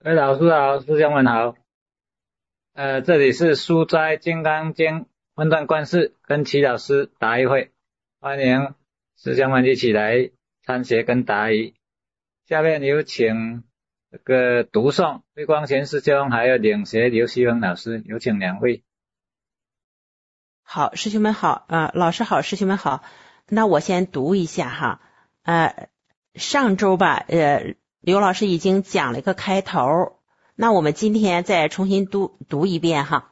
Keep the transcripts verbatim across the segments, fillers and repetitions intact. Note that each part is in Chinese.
哎，老师好，师兄们好。呃，这里是书斋金刚经分段观世跟齐老师答疑会，欢迎师兄们一起来参学跟答疑。下面有请这个读诵慧光贤师兄还有领学刘希峰老师，有请两位。 好，师兄们好，呃，老师好，师兄们好。那我先读一下哈，呃，上周吧，呃，刘老师已经讲了一个开头，那我们今天再重新读读一遍哈。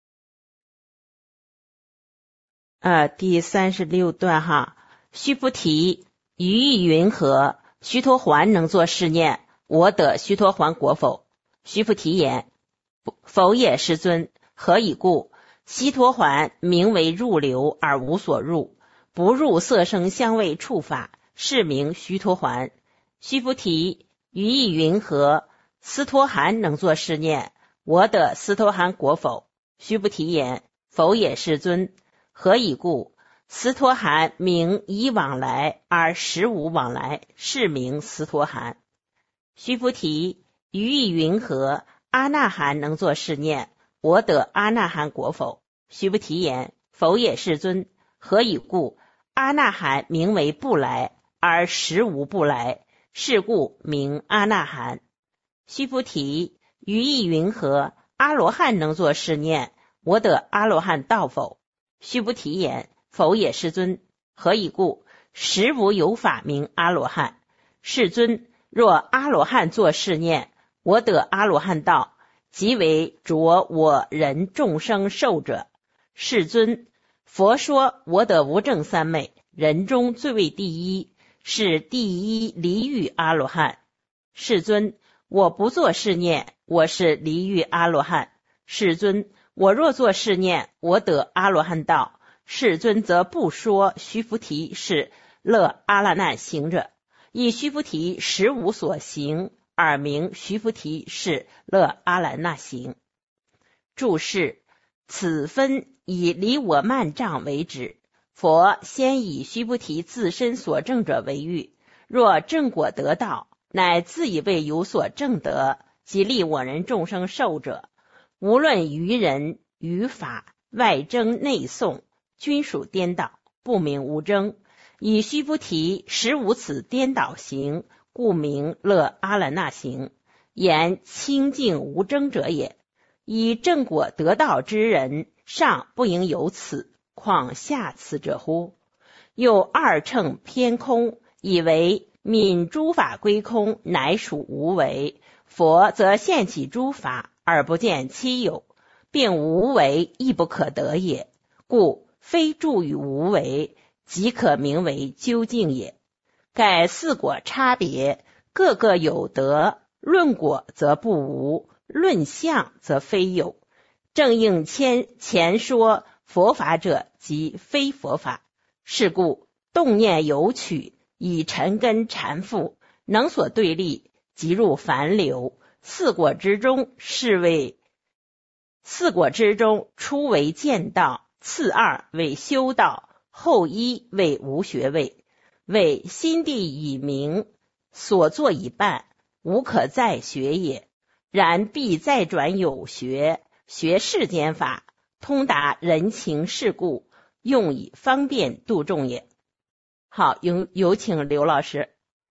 呃，第三十六段哈，须菩提，于意云何？须陀洹能作是念：我得须陀洹果否？须菩提言：否也，世尊。何以故？须陀洹名为入流而无所入，不入色声香味触法，是名须陀洹。须菩提，于意云何？斯陀含能作是念：我得斯陀含果否？须菩提言：否也，世尊。何以故？斯陀含名以往来而实无往来，是名斯陀含。须菩提，于意云何？阿那含能作是念：我得阿那含果否？须菩提言：否也，世尊。何以故？阿那含名为不来而实无不来，是故名阿那含。须菩提，于意云何？阿罗汉能作是念：我得阿罗汉道否？须菩提言：否也，世尊。何以故？实无有法名阿罗汉。世尊，若阿罗汉作是念：我得阿罗汉道，即为着我人众生受者。世尊，佛说我得无证三昧，人中最为第一，是第一离欲阿罗汉。世尊，我不作是念，我是离欲阿罗汉。世尊，我若作是念，我得阿罗汉道，世尊则不说须菩提是乐阿那难行者，以须菩提实无所行，而名须菩提是乐阿那难行。注释：此分以离我慢障为止，佛先以须菩提自身所证者为喻，若正果得道，乃自以为有所证得，即利我人众生受者，无论于人于法，外争内诵，均属颠倒，不名无争。以须菩提实无此颠倒行，故名乐阿那那行，言清净无争者也。以正果得道之人，尚不应有此，况下此者乎？又二乘偏空，以为泯诸法归空，乃属无为。佛则现起诸法，而不见其有，并无为亦不可得也。故非住于无为，即可名为究竟也。盖四果差别，各个有得，论果则不无，论相则非有。正应前前说佛法者即非佛法，是故动念有取，以尘根缠缚，能所对立，即入凡流。四果之中，是为四果之中，初为见道，次二为修道，后一为无学位，为心地已明，所作已办，无可再学也。然必再转有学，学世间法，通达人情世故，用以方便度众也。好，有有请刘老师。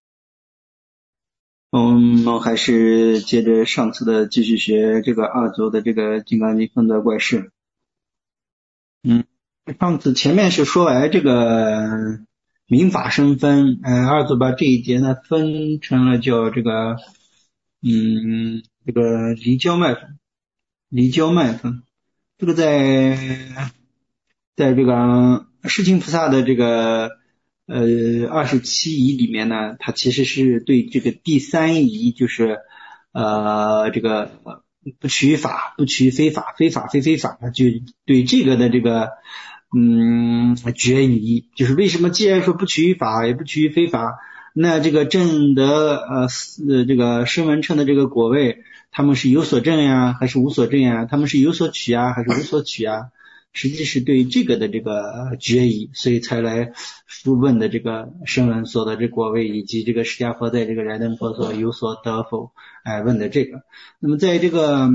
嗯，我还是接着上次的继续学这个二祖的这个金刚经分段怪事。嗯，上次前面是说完这个民法生分，呃，二祖把这一节呢分成了叫这个嗯这个离焦脉分，离焦脉分，这个在在这个世亲菩萨的这个呃二十七仪里面呢，它其实是对这个第三仪，就是呃这个不取法，不取非法，非法非非法，就对这个的这个嗯决疑，就是为什么既然说不取法也不取非法，那这个证得呃这个声闻乘的这个果位，他们是有所证呀还是无所证呀？他们是有所取啊还是无所取啊？ 实际是对这个的这个决议，所以才来书问的这个声闻所得之果位，以及这个释迦佛在这个燃灯佛所有所得否，哎，问的这个。那么在这个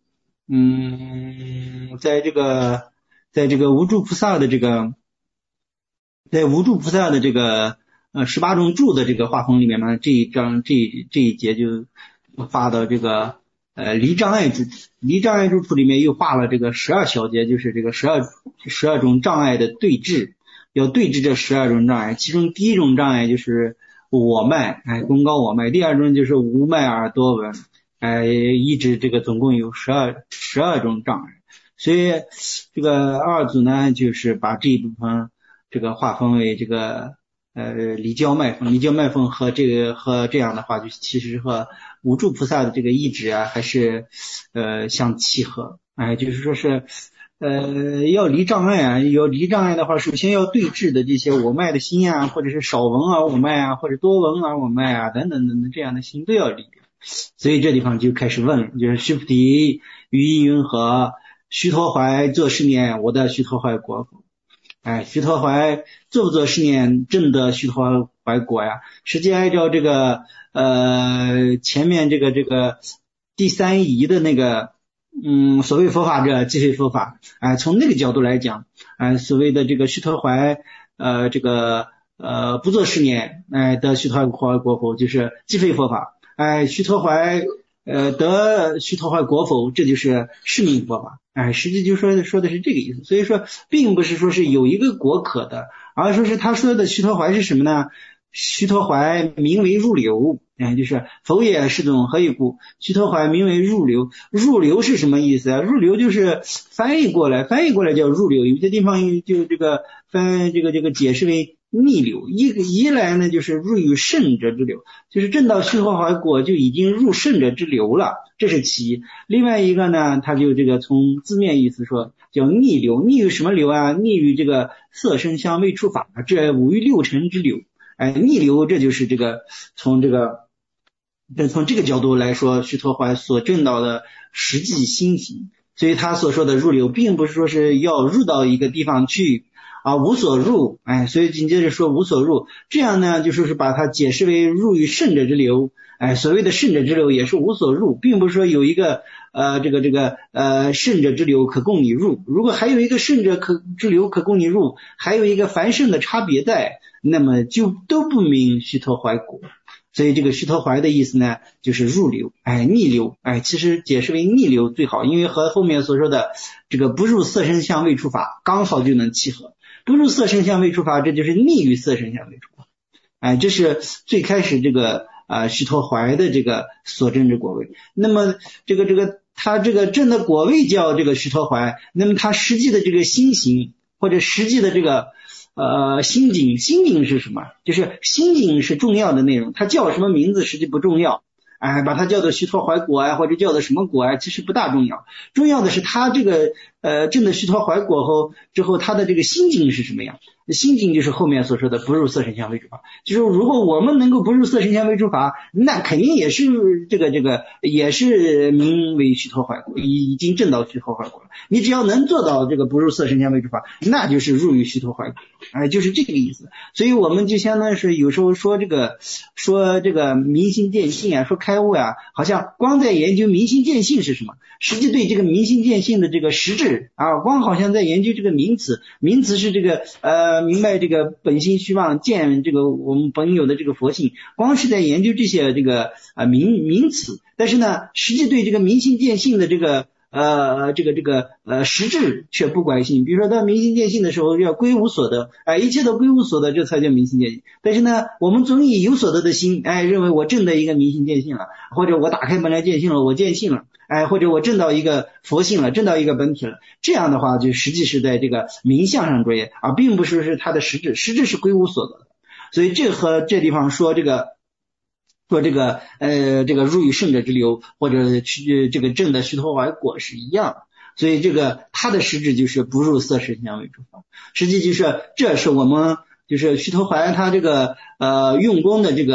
嗯，在这个在这个无住菩萨的这个在无住菩萨的这个呃十八种住的这个画风里面呢，这一章这这一节就发到这个呃离障碍之处，离障碍之处里面又画了这个十二小节，就是这个十二十二种障碍的对峙，要对峙这十二种障碍。其中第一种障碍就是我脉，哎，功高我脉；第二种就是无脉耳多闻，哎，一直这个总共有十二十二种障碍。所以这个二祖呢，就是把这一部分这个划分为这个呃离交脉风，离交脉风和这个和这样的话，就其实和无住菩萨的这个意志啊，还是呃相契合。哎，就是说是呃要离障碍啊，要离障碍的话，首先要对治的这些我脉的心啊，或者是少闻啊我脉啊，或者多闻啊我脉啊等等等等这样的心都要离。所以这地方就开始问了，就是须菩提，于意云何？须陀洹作是念，我得须陀洹果否？哎，须陀洹做不做是念证得须陀洹果呀？实际按照这个呃前面这个这个第三仪的那个嗯所谓佛法者即非佛法，哎，从那个角度来讲，哎，所谓的这个须陀洹呃这个呃不做是念，哎得须陀洹果否，就是即非佛法。哎，须陀洹呃得须陀洹果否，这就是是名佛法。哎，实际就说说的是这个意思。所以说并不是说是有一个果可的，而说是他说的须陀洹是什么呢？须陀洹名为入流，哎，就是否也是种何以故？须陀洹名为入流，入流是什么意思啊？入流就是翻译过来，翻译过来叫入流，有些地方就这个翻这个这个解释为逆流，一个一来呢就是入于圣者之流，就是证到须陀洹果就已经入圣者之流了，这是其一。另外一个呢，他就这个从字面意思说叫逆流，逆于什么流啊？逆于这个色声香味触法，这五欲六尘之流。哎，逆流这就是这个从这个从这个角度来说，须陀洹所证到的实际心行。所以他所说的入流，并不是说是要入到一个地方去啊，无所入，哎，所以紧接着说无所入，这样呢就说是把它解释为入于圣者之流。哎，所谓的圣者之流也是无所入，并不是说有一个呃这个这个呃圣者之流可供你入，如果还有一个圣者可之流可供你入，还有一个凡圣的差别在，那么就都不名须陀洹果。所以这个须陀洹的意思呢，就是入流，哎，逆流，哎，其实解释为逆流最好，因为和后面所说的这个不入色声香味触法刚好就能契合。不入色声香味触法，这就是逆于色声香味触法，哎，这是最开始这个啊、呃、须陀洹的这个所证之果位。那么这个这个他这个证的果位叫这个须陀洹，那么他实际的这个心行或者实际的这个呃心境，心境是什么？就是心境是重要的内容，它叫什么名字实际不重要，哎，把它叫做须陀洹果啊，或者叫做什么果啊，其实不大重要。重要的是他这个呃证的须陀洹果后之后，他的这个心境是什么样？心境就是后面所说的不入色声香味触法。就是如果我们能够不入色声香味触法，那肯定也是这个这个也是名为须陀洹果，已已经证到须陀洹果了。你只要能做到这个不入色声香味触法，那就是入于须陀洹果，哎，就是这个意思。所以我们就相当于是有时候说这个说这个明心见性啊，说开悟啊，好像光在研究明心见性是什么，实际对这个明心见性的这个实质啊，光好像在研究这个名词，名词是这个呃明白这个本心虚妄，见这个我们本有的这个佛性，光是在研究这些这个啊名名词，但是呢，实际对这个明心见性的这个呃这个这个呃实质却不关心。比如说到明心见性的时候要归无所得，哎，一切都归无所得，这才叫明心见性。但是呢，我们总以有所得的心，哎，认为我证得一个明心见性了，或者我打开本来见性了，我见性了，哎，或者我证到一个佛性了，证到一个本体了，这样的话就实际是在这个名相上着眼啊，并不是是它的实质，实质是归无所得的。所以这和这地方说这个说这个呃这个入于圣者之流，或者去这个证的须陀洹果是一样的。所以这个它的实质就是不入色声香味触法，实际就是这是我们就是须陀洹他这个呃用功的这个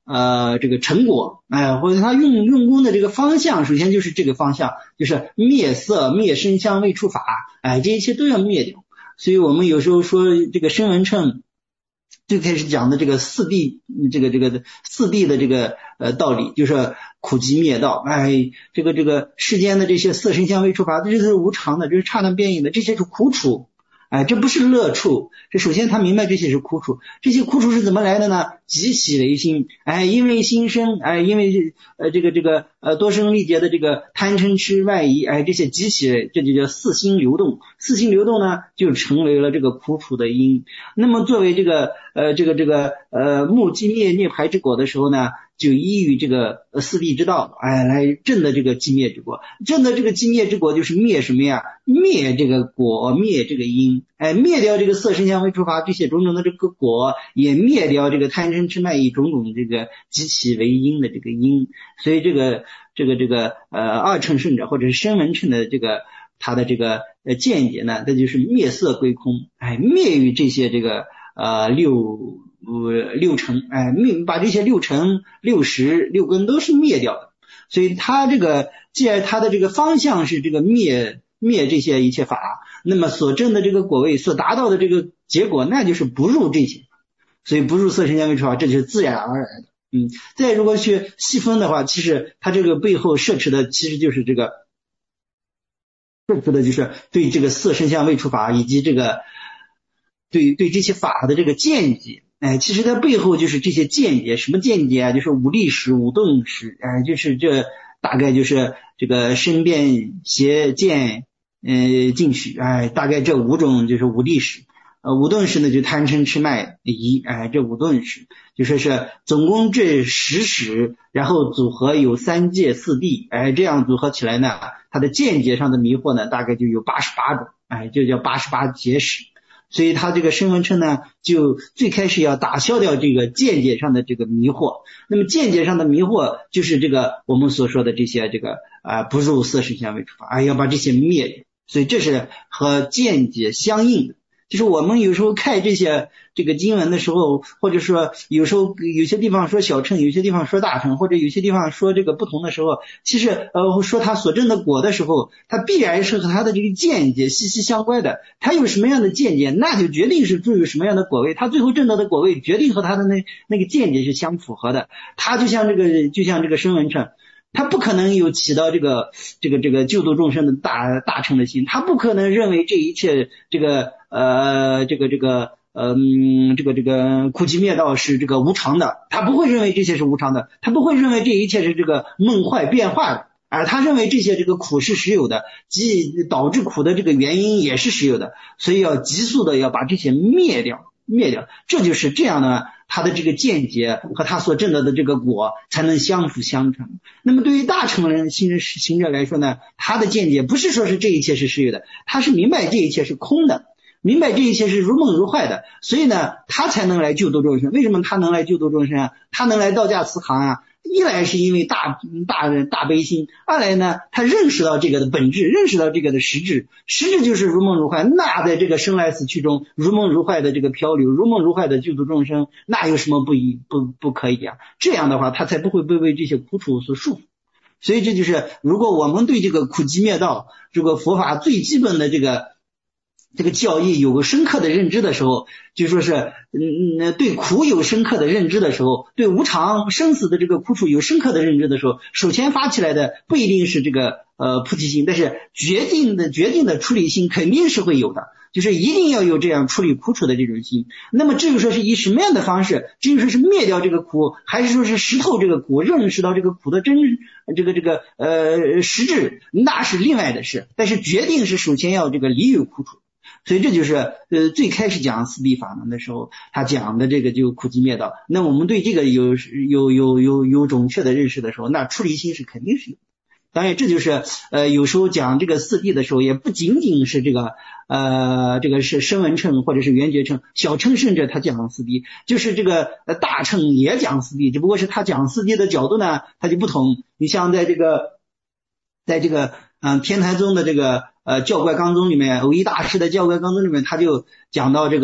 呃这个成果，哎、呃，或者他用用功的这个方向，首先就是这个方向，就是灭色、灭声香味触法，哎、呃，这一切都要灭掉。所以我们有时候说这个声闻乘最开始讲的这个四谛，这个这个四谛的这个呃道理，就是苦集灭道。哎，这个这个世间的这些色声香味触法，这是无常的，这是刹那变异的，这些是苦处。哎，这不是乐处，这首先他明白这些是苦处，这些苦处是怎么来的呢？极喜为心，哎，因为心生，哎，因为呃这个这个呃多生历劫的这个贪嗔痴外移，哎，这些极喜，这就叫四心流动，四心流动呢，就成为了这个苦处的因。那么作为这个呃这个这个呃目寂灭涅槃之果的时候呢，就依于这个四谛之道，哎，来证的这个寂灭之果，证的这个寂灭之果就是灭什么呀？灭这个果，灭这个因，哎，灭掉这个色声香味触法这些种种的这个果，也灭掉这个贪嗔痴慢疑种种这个极其为因的这个因。所以这个这个这个呃二乘圣者或者是声闻乘的这个他的这个呃见解呢，这就是灭色归空，哎，灭于这些这个呃六。呃，六尘，哎，把这些六尘、六识、六根都是灭掉的。所以他这个，既然他的这个方向是这个灭灭这些一切法，那么所证的这个果位，所达到的这个结果，那就是不入这些。所以不入色声香味触法，这就是自然而然的。嗯，再如果去细分的话，其实他这个背后摄持的其实就是这个，摄持的就是对这个色声香味触法以及这个对对这些法的这个见解。哎，其实它背后就是这些见解，什么见解啊？就是五力识、五动识，哎，就是这大概就是这个身辩邪见呃进取，哎，大概这五种就是五力识。呃，五动识呢就贪嗔痴慢疑，哎，这五动识就说是总共这十识，然后组合有三界四谛，哎，这样组合起来呢，它的见解上的迷惑呢，大概就有八十八种，哎，就叫八十八结识。所以他这个声闻乘呢，就最开始要打消掉这个见解上的这个迷惑。那么见解上的迷惑，就是这个我们所说的这些这个啊、呃、不入色声香味触法，啊要把这些灭掉。所以这是和见解相应的。就是我们有时候看这些这个经文的时候，或者说有时候有些地方说小乘，有些地方说大乘，或者有些地方说这个不同的时候，其实呃说他所证的果的时候，他必然是和他的这个见解息息相关的。他有什么样的见解，那就决定是住有什么样的果位，他最后证到的果位决定和他的那那个见解是相符合的。他就像这个就像这个声闻乘，他不可能有起到这个这个这个救度众生的大大乘的心，他不可能认为这一切这个呃这个这个嗯这个这个苦集灭道是这个无常的，他不会认为这些是无常的，他不会认为这一切是这个梦坏变化的，而他认为这些这个苦是实有的，即导致苦的这个原因也是实有的，所以要急速的要把这些灭掉灭掉，这就是这样的，他的这个见解和他所证得的这个果才能相辅相成。那么对于大乘人行行者来说呢，他的见解不是说是这一切是实有的，他是明白这一切是空的，明白这一切是如梦如幻的，所以呢他才能来救度众生。为什么他能来救度众生啊？他能来道驾慈航啊，一来是因为大大大悲心，二来呢他认识到这个的本质，认识到这个的实质，实质就是如梦如幻。那在这个生来死去中如梦如幻的这个漂流，如梦如幻的救度众生，那有什么不一不不可以啊？这样的话他才不会被为这些苦楚所束缚。所以这就是如果我们对这个苦集灭道这个佛法最基本的这个这个教义有个深刻的认知的时候，就说是嗯对苦有深刻的认知的时候，对无常生死的这个苦楚有深刻的认知的时候，首先发起来的不一定是这个呃菩提心，但是决定的决定的处理心肯定是会有的，就是一定要有这样处理苦楚的这种心。那么至于说是以什么样的方式，至于说是灭掉这个苦，还是说是识透这个苦，认识到这个苦的真这个这个呃实质，那是另外的事，但是决定是首先要这个离于苦楚。所以这就是呃最开始讲四谛法门的时候，他讲的这个就苦集灭道。那我们对这个有有有有有准确的认识的时候，那出离心是肯定是有。当然这就是呃有时候讲这个四谛的时候，也不仅仅是这个呃这个是声闻乘或者是缘觉乘，小乘甚至他讲四谛，就是这个呃大乘也讲四谛，只不过是他讲四谛的角度呢他就不同。你像在这个在这个嗯、呃、天台宗的这个呃教怪纲宗里面，藕益大师的教怪纲宗里面，他就讲到这个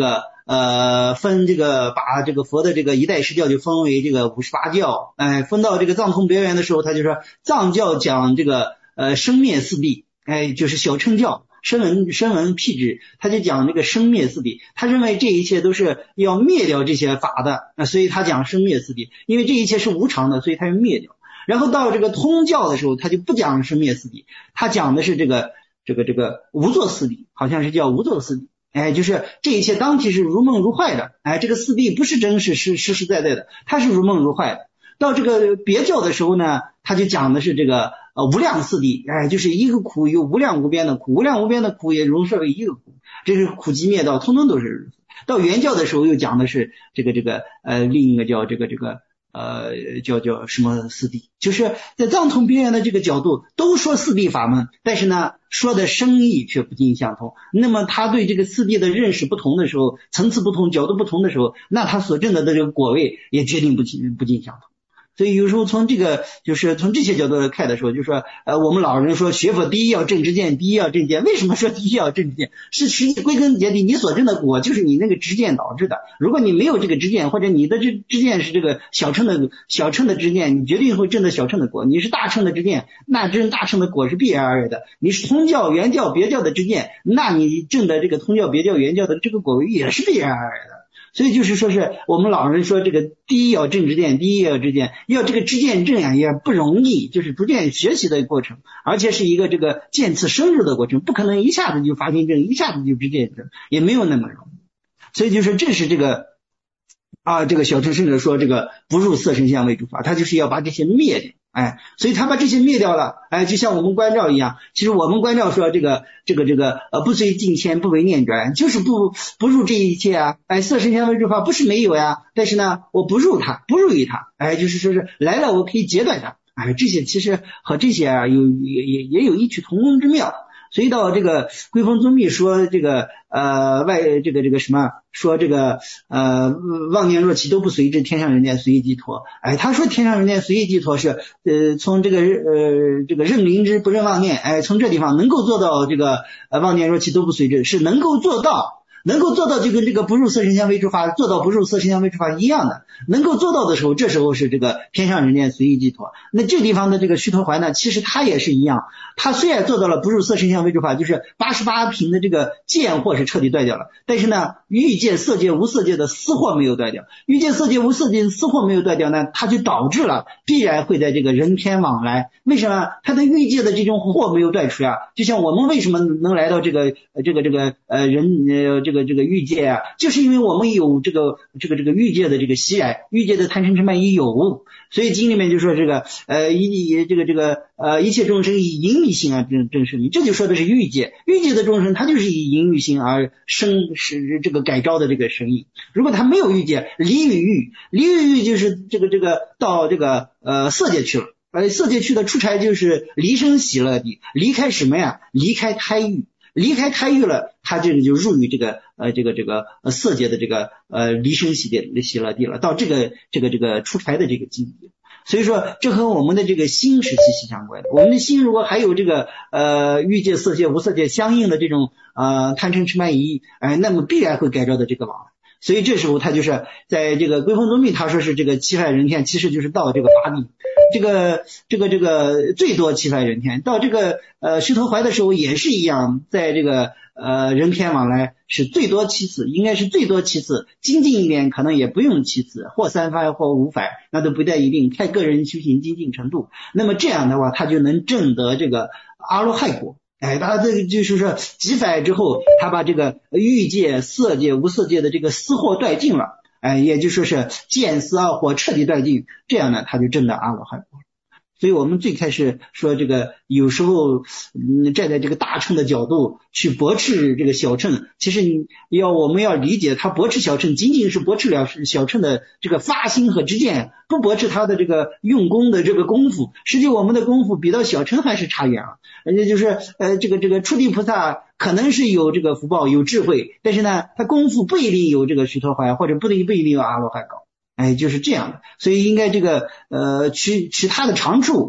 呃分这个把这个佛的这个一代十教就分为这个五十八教，哎，分到这个藏通别圆的时候，他就说藏教讲这个呃生灭四谛，哎，就是小乘教声闻声闻辟支，他就讲这个生灭四谛，他认为这一切都是要灭掉这些法的，啊，所以他讲生灭四谛，因为这一切是无常的，所以他要灭掉。然后到这个通教的时候，他就不讲生灭四谛，他讲的是这个这个这个无作四谛，好像是叫无作四谛，哎，就是这一切当体是如梦如幻的，哎，这个四谛不是真实实实实在在的，它是如梦如幻的。到这个别教的时候呢，他就讲的是这个呃无量四谛，哎，就是一个苦有无量无边的苦，无量无边的苦也融摄为一个苦，这是苦集灭道，通通都是如此。到原教的时候又讲的是这个这个呃另一个叫这个这个呃叫叫什么四谛，就是在藏通别圆的这个角度都说四谛法门，但是呢说的深意却不尽相同。那么他对这个四谛的认识不同的时候，层次不同，角度不同的时候，那他所证的这个果位也决定不尽不尽相同。所以有时候从这个就是从这些角度来看的时候，就说呃我们老人说学佛第一要正知见，第一要正见，为什么说第一要正知见？是实际归根结底你所证的果就是你那个知见导致的。如果你没有这个知见，或者你的知知见是这个小乘的小乘的知见，你决定会证的小乘的果。你是大乘的知见，那证大乘的果是必然而来的。你是通教原教别教的知见，那你证的这个通教别教原教的这个果位也是必然而来的。所以就是说是我们老人说这个第一要正知见，第一要知见，要这个知见正呀也不容易，就是逐渐学习的过程，而且是一个这个渐次深入的过程，不可能一下子就发心正，一下子就知见正，也没有那么容易。所以就是这是这个啊，这个小乘圣者说这个不入色身相为主法，他就是要把这些灭掉。哎，所以他把这些灭掉了，哎，就像我们观照一样。其实我们观照说这个这个这个呃不随境迁，不为念转，就是不不入这一切啊。哎，色身相为主法不是没有呀，但是呢，我不入它，不入于它，哎，就是说是来了我可以截断它。哎，这些其实和这些啊有也也也有异曲同工之妙。所以到这个归峰宗密说这个呃外这个这个什么说这个呃妄念若起都不随之，天上人间随意寄托。哎，他说天上人间随意寄托是呃从这个呃这个认灵之不认妄念，哎，从这地方能够做到这个呃妄念若起都不随之，是能够做到。能够做到就跟这个不入色身相为主法做到不入色身相为主法一样的，能够做到的时候，这时候是这个天上人间随意寄托。那这地方的这个须陀洹呢，其实它也是一样，它虽然做到了不入色身相为主法，就是八十八品的这个见惑是彻底断掉了，但是呢欲界色界无色界的私惑没有断掉，欲界色界无色界的私惑没有断掉呢，它就导致了必然会在这个人天往来。为什么它的欲界的这种惑没有断除啊？就像我们为什么能来到这个这个这个呃人呃这个这个这个欲界啊，就是因为我们有这个这个这个欲界的这个习染，欲界的贪嗔痴慢疑有，所以经里面就说这个呃一这个这个呃一切众生以淫欲心啊正正是你，这就说的是欲界，欲界的众生他就是以淫欲心而生是这个改招的这个神意。如果他没有欲界，离欲欲，离欲欲就是这个这个到这个呃色界去了。而色界去的出差就是离生喜乐地，离开什么呀？离开胎欲。离开胎欲了，他这个就入于这个呃这个这个呃色界的这个呃离生喜的喜乐地了，到这个这个这个出差的这个境界。所以说这和我们的这个心是息息相关的。我们的心如果还有这个呃欲界色界无色界相应的这种呃贪嗔痴慢疑，哎，那么必然会改招的这个往来。所以这时候他就是在这个归峰宗密，他说是这个七法人天，其实就是到这个八地，这个这个这个最多七法人天。到这个呃须陀洹的时候也是一样，在这个呃人天往来是最多七次，应该是最多七次，精进一点可能也不用七次，或三法或五法，那都不太一定，看个人修行精进程度。那么这样的话，他就能证得这个阿罗汉果。哎，他这个就是说几法之后，他把这个欲界、色界、无色界的这个私惑断尽了，哎，也就说是见思二惑彻底断尽，这样呢，他就证得阿罗汉果。所以我们最开始说这个有时候嗯站在这个大乘的角度去驳斥这个小乘，其实你要我们要理解他驳斥小乘仅仅是驳斥了小乘的这个发心和知见，不驳斥他的这个用功的这个功夫。实际我们的功夫比到小乘还是差远了，人家就是呃这个这个初地菩萨可能是有这个福报有智慧，但是呢他功夫不一定有这个须陀洹，或者不一定不一定有阿罗汉高。哎，就是这样的，所以应该这个呃取取他的长处，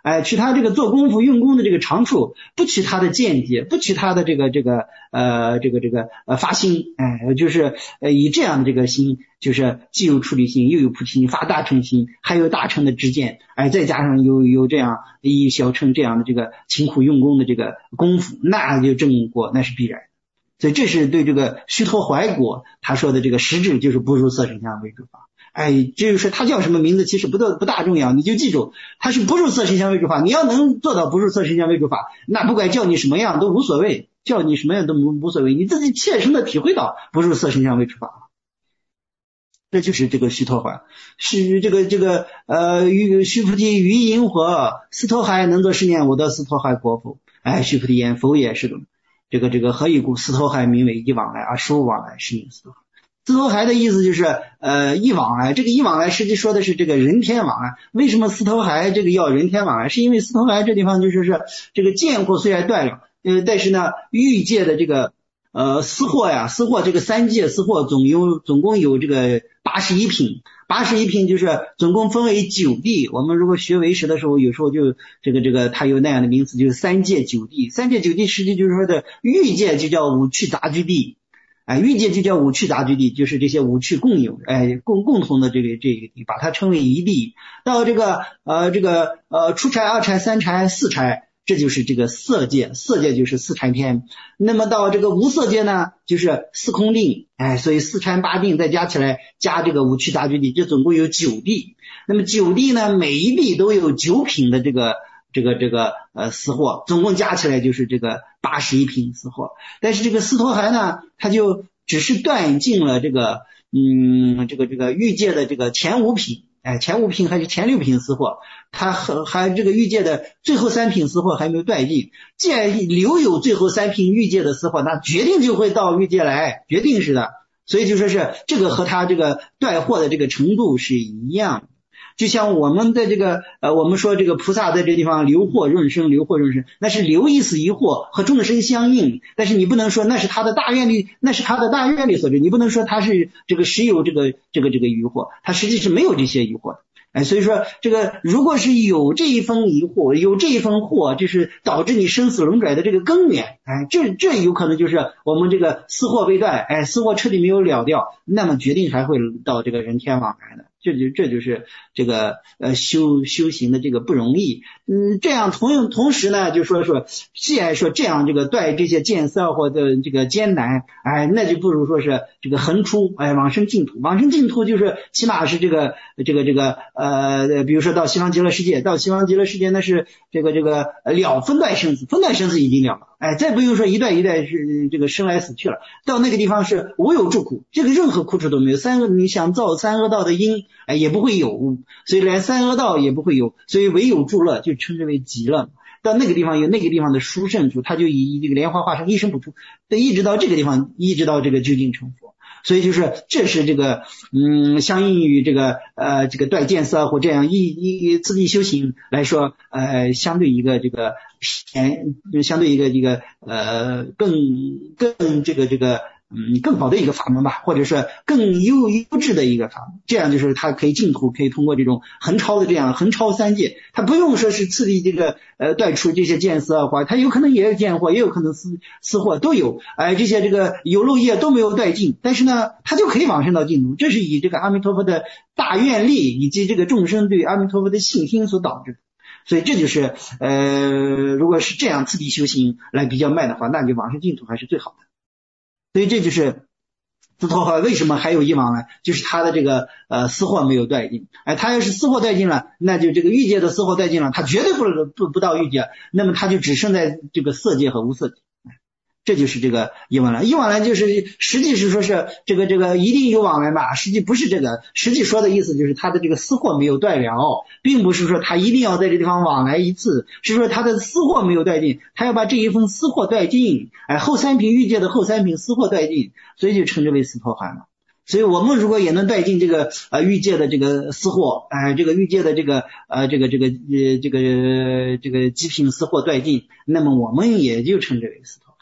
哎，取他这个做功夫用功的这个长处，不取他的见解，不取他的这个这个呃这个这个呃发心，哎，就是呃以这样的这个心，就是既有出离心，又有菩提心，发大乘心，还有大乘的知见，哎，再加上有有这样以小乘这样的这个勤苦用功的这个功夫，那就正果那是必然。所以这是对这个须陀洹果他说的这个实质，就是不入色声香味触法。哎，就是说他叫什么名字其实不大不大重要，你就记住他是不入色声香味触法。你要能做到不入色声香味触法，那不管叫你什么样都无所谓，叫你什么样都无无所谓，你自己切身的体会到不入色声香味触法。这就是这个须陀洹，是这个这个呃须菩提于因何斯陀海能作是念，我得斯陀海果否？哎，须菩提言，否也。是的，这个这个何以故？斯陀海名为一往来，而实无往来，是名斯陀海。斯陀海的意思就是呃一往来，这个一往来实际说的是这个人天往来。为什么斯陀海这个要人天往来？是因为斯陀海这地方就是是这个见惑虽然断了，呃但是呢欲界的这个呃私货呀，私货这个三界私货总有总共有这个八十一品，八十一品就是总共分为九地。我们如果学唯识的时候，有时候就这个这个它有那样的名词，就是三界九地。三界九地实际就是说的欲界就叫五趣杂居地。哎，欲界就叫五趣杂居地，就是这些五趣共有，哎，共共同的这个这个地，把它称为一地。到这个呃这个呃初禅、二禅、三禅、四禅，这就是这个色界，色界就是四禅天。那么到这个无色界呢，就是四空定，哎，所以四禅八定再加起来，加这个五趣杂居地，这总共有九地。那么九地呢，每一地都有九品的这个。这个这个呃私货，总共加起来就是这个八十一品私货。但是这个斯陀海呢，它就只是断尽了这个嗯这个这个欲界的这个前五品，哎前五品还是前六品私货，它还还这个欲界的最后三品私货还没有断尽。既然留有最后三品欲界的私货，那决定就会到欲界来，决定是的。所以就说是这个和它这个断惑的这个程度是一样的。就像我们在这个呃，我们说这个菩萨在这地方留惑润生，留惑润生，那是留一死一惑和众生相应，但是你不能说那是他的大愿力，那是他的大愿力所致，你不能说他是这个实有这个这个这个疑惑，他实际是没有这些疑惑的。哎，所以说这个如果是有这一分疑惑，有这一分惑，就是导致你生死轮转的这个根源，哎，这这有可能就是我们这个私货未断，哎，私货彻底没有了掉，那么决定还会到这个人天往来的。这就这就是这个呃修修行的这个不容易。嗯，这样同同时呢，就说说，既然说这样这个断这些见色或的这个艰难，哎，那就不如说是这个横出，哎，往生净土。往生净土就是起码是这个这个这个呃，比如说到西方极乐世界，到西方极乐世界那是这个这个了分段生死，分段生死已经了了，哎，再不用说一代一代是这个生来死去了，到那个地方是无有住苦，这个任何苦处都没有。三恶你想造三恶道的因，哎，也不会有，所以连三恶道也不会有，所以唯有住乐就称之为极乐。到那个地方有那个地方的殊胜处，他就以这个莲花化身一生不出，一直到这个地方，一直到这个究竟成佛。所以就是这是这个嗯，相应于这个呃这个断见色或这样一一自己修行来说，呃相对一个这个偏相对一个这个呃更更这个这个嗯更好的一个法门吧，或者是更优优质的一个法门。这样就是它可以净土，可以通过这种横超的这样横超三界，它不用说是次第这个呃断除这些见色或它有可能也有见惑，也有可能私私货都有，哎、呃、这些这个有漏业都没有断尽，但是呢它就可以往生到净土。这是以这个阿弥陀佛的大愿力以及这个众生对阿弥陀佛的信心所导致的。所以这就是呃如果是这样次第修行来比较慢的话，那就往生净土还是最好的。所以这就是斯陀洹为什么还有一往来，就是他的这个呃私货没有断尽。哎，他要是私货断尽了，那就这个欲界的私货断尽了，他绝对不不不到欲界，那么他就只剩在这个色界和无色界。这就是这个一往来，一往来就是实际是说是这个这个一定有往来嘛，实际不是这个，实际说的意思就是他的这个私货没有断了，并不是说他一定要在这地方往来一次，是说他的私货没有断尽，他要把这一份私货断尽，哎，后三品欲界的后三品私货断尽，所以就称之为斯陀洹了。所以我们如果也能断尽这个呃欲界的这个私货，哎、呃，这个欲界的这个呃这个这个呃这个这个极品私货断尽，那么我们也就称之为斯陀洹。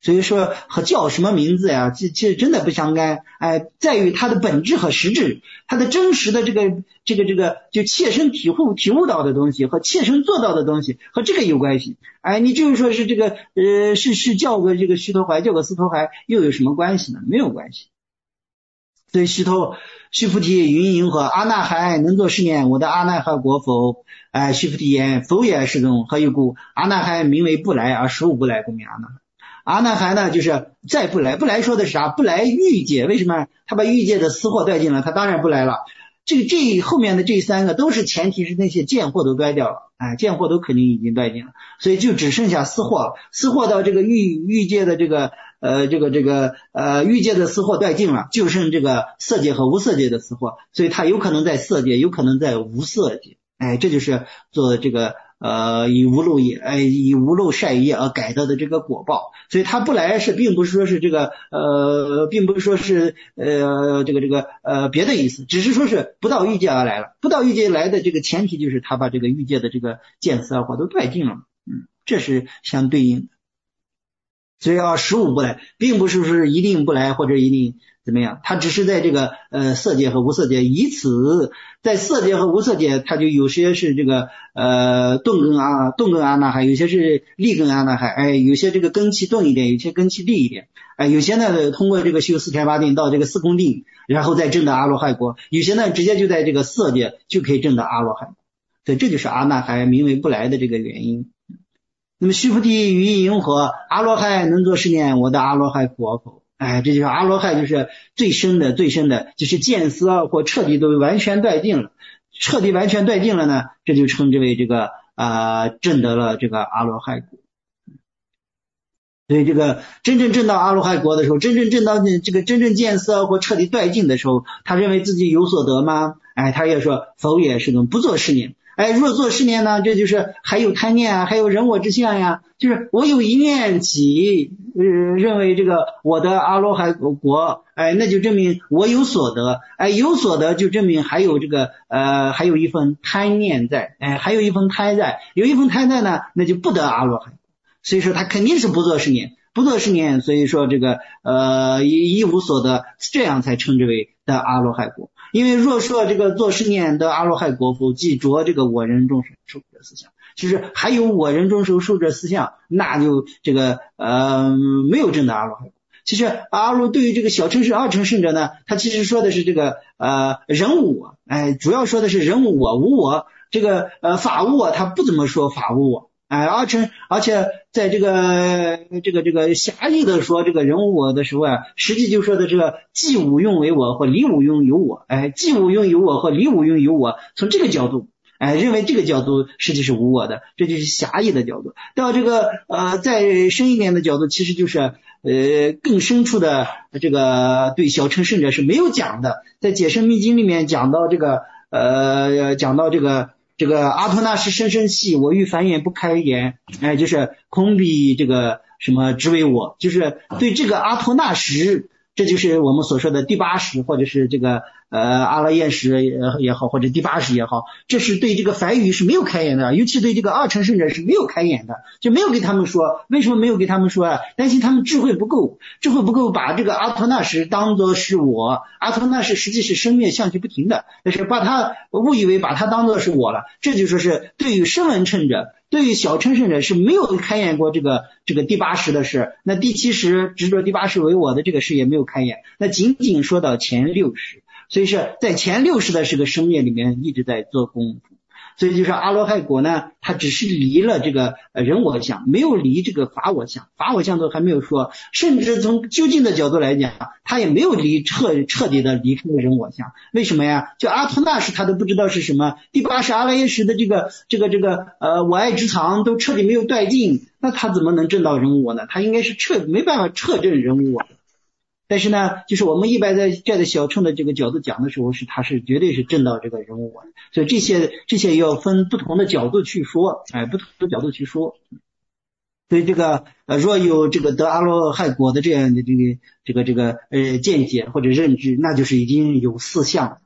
所以说和叫什么名字呀，其其实真的不相干，哎，在于它的本质和实质，它的真实的这个这个这个就切身体悟体悟到的东西和切身做到的东西和这个有关系。哎，你就是说是这个呃是是叫个这个须陀洹叫个斯陀洹又有什么关系呢？没有关系。所以须陀须菩提云云何阿那含能作是念我的阿那含国否？哎，须菩提言否也是中，何以故？阿那含名为不来而实无不来，故名阿那含。阿那含呢就是再不来，不来说的是啥？不来欲界，为什么？他把欲界的私货断尽了，他当然不来了。这个这后面的这三个都是前提是那些见货都断掉了，哎，见货都肯定已经断尽了，所以就只剩下私货，私货到这个欲欲界的这个呃这个这个呃欲界的私货断尽了，就剩这个色界和无色界的私货，所以他有可能在色界，有可能在无色界，哎，这就是做这个呃以无漏业呃以无漏善业而改到的这个果报，所以他不来是并不是说是这个呃并不是说是呃这个这个呃别的意思，只是说是不到欲界而来了，不到欲界来的这个前提就是他把这个欲界的这个见思二惑都断尽了，嗯，这是相对应的。所以要实无不来，并不是说一定不来或者一定怎么样，他只是在这个呃色界和无色界，以此在色界和无色界，他就有些是这个呃钝根啊钝根阿那含，有些是利根阿那含，哎，有些这个根气钝一点，有些根气利一点，哎，有些呢通过这个修四天八定到这个四空定，然后再证得阿罗汉果，有些呢直接就在这个色界就可以证得阿罗汉，所以这就是阿那含名为不来的这个原因。那么须菩提于因何阿罗汉能作是念我的阿罗汉果否？哎，这就是阿罗汉，就是最深的最深的，就是见思二惑彻底都完全断尽了，彻底完全断尽了呢，这就称之为这个啊、呃、证得了这个阿罗汉果。所以这个真正证到阿罗汉果的时候，真正证到这个真正见思二惑彻底断尽的时候，他认为自己有所得吗？哎，他也说否也是中，不作是念。哎，若作是念呢，这就是还有贪念啊，还有人我之相呀，就是我有一念起，呃，认为这个我的阿罗汉果，哎，那就证明我有所得，哎，有所得就证明还有这个呃，还有一份贪念在，哎，还有一份贪在，有一份贪在呢，那就不得阿罗汉，所以说他肯定是不作是念，不作是念，所以说这个呃一一无所得，这样才称之为得阿罗汉果。因为若说这个作是念得阿罗汉果否，即着这个我人众生受者思想，就是还有我人众生受者思想，那就这个呃没有证得阿罗汉果。其实阿罗对于这个小乘圣二乘圣者呢，他其实说的是这个呃人无我，哎，主要说的是人无我无我，这个呃法无我，他不怎么说法无我。哎，而且而且在这个这个这个狭义的说这个人无我的时候啊，实际就说的这个既无用为我或离无用有我，哎，既无用有我或离无用有我，从这个角度，哎，认为这个角度实际是无我的，这就是狭义的角度。到这个呃再深一点的角度，其实就是呃更深处的这个对小乘圣者是没有讲的，在解深密经里面讲到这个呃讲到这个。这个阿托那识深深细，我欲繁衍不开言，哎，就是空必这个什么只为我，就是对这个阿托那识，这就是我们所说的第八识，或者是这个呃阿拉耶识也好，或者第八识也好，这是对这个梵语是没有开眼的，尤其对这个二乘圣者是没有开眼的，就没有给他们说。为什么没有给他们说啊？担心他们智慧不够，智慧不够，把这个阿托那识当作是我，阿托那识实际是生灭相续不停的，但是把他误以为把他当作是我了，这就说是对于声闻乘者。对于小乘圣者是没有开眼过这个这个第八识的事，那第七识执着第八识为我的这个事也没有开眼，那仅仅说到前六识，所以是在前六识的这个生灭里面一直在做功夫。所以就是阿罗汉果呢，它只是离了这个人我相，没有离这个法我相，法我相都还没有说，甚至从究竟的角度来讲，他也没有离彻彻底的离开人我相。为什么呀？就阿托那识他都不知道是什么，第八识阿赖耶识的这个这个这个呃我爱之藏都彻底没有断尽，那他怎么能证到人我呢？他应该是彻没办法彻证人我的。但是呢，就是我们一般在站在小乘的这个角度讲的时候，是他是绝对是证到这个人我的，所以这些这些要分不同的角度去说，哎，不同的角度去说。所以这个呃，若有这个得阿罗汉果的这样的这个这个这个呃见解或者认知，那就是已经有四相了。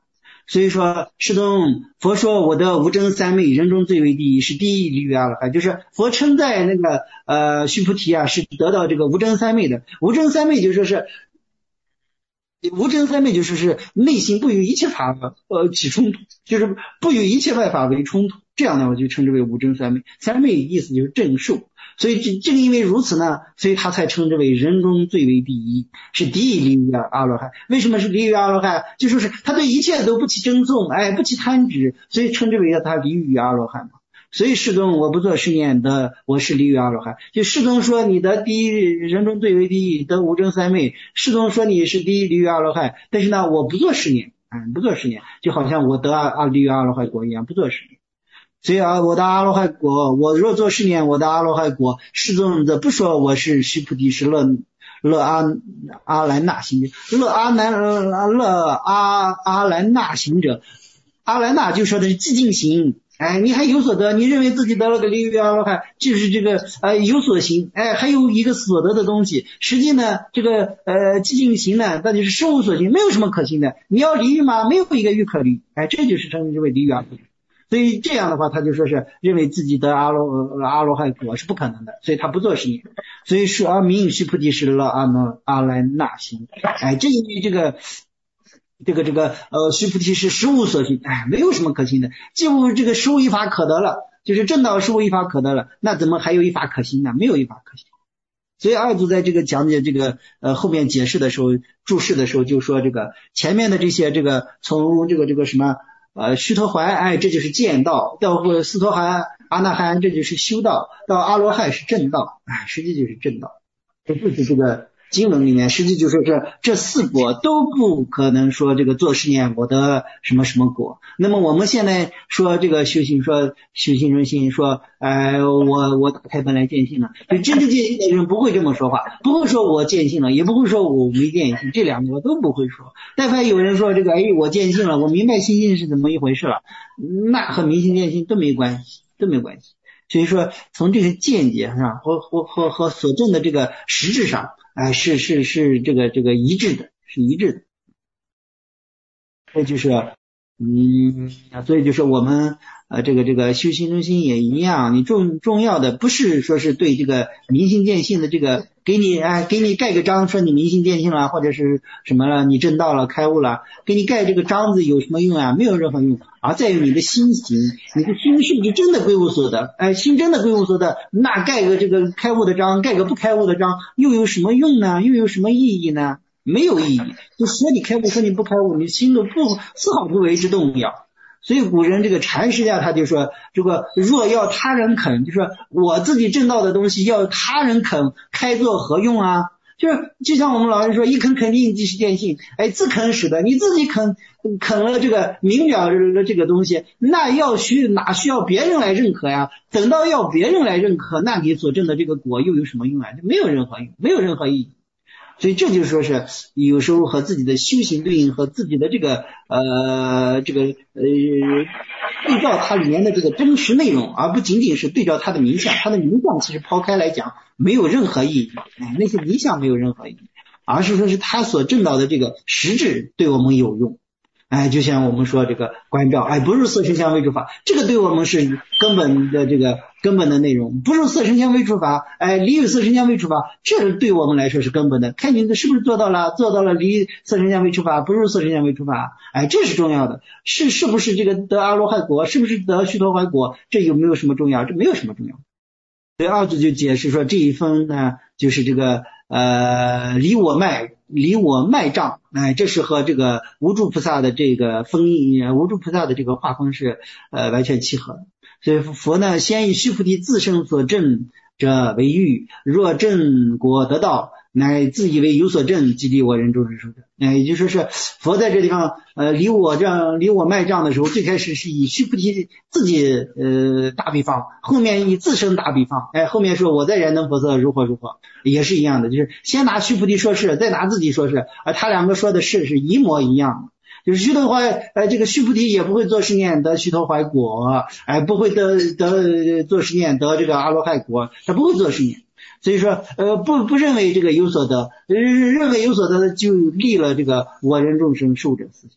所以说释宗佛说我的无争三昧人中最为第一，是第一离于阿罗汉，就是佛称在那个呃须菩提啊是得到这个无争三昧的。无争三昧就说是无争三昧就是是内心不与一切法呃起冲突，就是不与一切外法为冲突，这样呢我就称之为无争三昧。三昧意思就是正受，所以这正因为如此呢，所以他才称之为人中最为第一，是第一离于阿罗汉。为什么是离于阿罗汉？就说是他对一切都不起争讼，哎，不起贪执，所以称之为他离于阿罗汉嘛。所以释宗我不做十年的，我是离于阿罗汉。就释宗说你得第一人中最为第一，得无争三昧。释宗说你是第一离于阿罗汉，但是呢我不做十年，嗯，不做十年，就好像我得阿离于阿罗汉果一样，不做十年。所以啊，我的阿罗汉果，我若做十年，我的阿罗汉果，释宗则不说我是须菩提，是乐乐阿阿兰那行者，乐阿南乐阿阿兰那行者，阿兰那就说的是寂静行。哎，你还有所得，你认为自己得了个离于阿罗汉，就是这个呃有所行，哎，还有一个所得的东西。实际呢，这个呃寂静行呢，那就是实无所行，没有什么可行的。你要离欲吗？没有一个欲可离，哎，这就是称之为离于阿罗汉。所以这样的话，他就说是认为自己得阿罗阿罗汉果是不可能的，所以他不做实验。所以说啊，名须菩提是了阿那阿兰那行，哎，这因为这个。这个这个呃，须菩提是实无所行，哎，没有什么可行的，既无这个实无一法可得了，就是正道实无一法可得了，那怎么还有一法可行呢？没有一法可行。所以二祖在这个讲解这个呃后面解释的时候，注释的时候就说这个前面的这些这个从这个这个什么呃须陀洹，哎，这就是见道，到斯陀含阿那含这就是修道，到阿罗汉是正道，哎，实际就是正道，这就是这个。经文里面实际就说这这四果都不可能说这个做实验我得什么什么果。那么我们现在说这个修行，说修行中心说呃我我打开本来见性了，就真正见性的人不会这么说话，不会说我见性了，也不会说我没见性，这两个都不会说。但凡有人说这个哎我见性了，我明白心性是怎么一回事了，那和明心见性都没关系，都没关系。所以说从这个见解上和和和和所证的这个实质上哎，是是是这个这个一致的，是一致的。这就是嗯，所以就是我们呃这个这个修行中心也一样，你重重要的不是说是对这个明心见性的这个给你哎给你盖个章说你明心见性了，或者是什么了，你证道了开悟了，给你盖这个章子有什么用啊？没有任何用，而在于你的心行，你的心是不是真的归无所得？哎，心真的归无所得，那盖个这个开悟的章，盖个不开悟的章，又有什么用呢？又有什么意义呢？没有意义。就说你开悟，说你不开悟，你心都不丝毫不为之动摇。所以古人这个禅师家他就说，这个若要他人肯，就说我自己证道的东西要他人肯，开作何用啊？就是就像我们老人说，一肯肯定即是见性，哎，自肯使得，你自己肯肯了这个明了了这个东西，那要需哪需要别人来认可呀？等到要别人来认可，那你所证的这个果又有什么用啊？没有任何用，没有任何意义。所以这就是说是有时候和自己的修行对应，和自己的这个呃这个呃对照它里面的这个真实内容，而不仅仅是对照它的名相。它的名相其实抛开来讲没有任何意义，哎，那些名相没有任何意义，而是说是他所证到的这个实质对我们有用。哎，就像我们说这个观照，哎，不入色声香味触法，这个对我们是根本的这个根本的内容。不入色声香味触法，哎，离于色声香味触法，这对我们来说是根本的。看你是不是做到了，做到了离色声香味触法，不入色声香味触法，哎，这是重要的。是是不是这个得阿罗汉果，是不是得须陀洹果，这有没有什么重要？这没有什么重要。所以二祖就解释说，这一分呢，就是这个呃离我脉。离我脉障，哎，这是和这个无住菩萨的这个分义，无住菩萨的这个划分是呃完全契合的。所以佛呢，先以须菩提自身所证者为喻，若证果得道，乃自以为有所证，即离我人众生受者。哎，也就是说是佛在这地方呃离我这样离我脉障的时候，最开始是以须菩提自己呃打比方，后面以自身打比方，哎，后面说我在燃灯佛色如何如何，也是一样的，就是先拿须菩提说事，再拿自己说事，而他两个说的事是一模一样的。就是须陀洹，呃，这个须菩提也不会做实验得须陀洹果，哎，不会得得做实验得这个阿罗汉果，他不会做实验。所以说，呃，不不认为这个有所得，认为有所得就立了这个我人众生受者思想。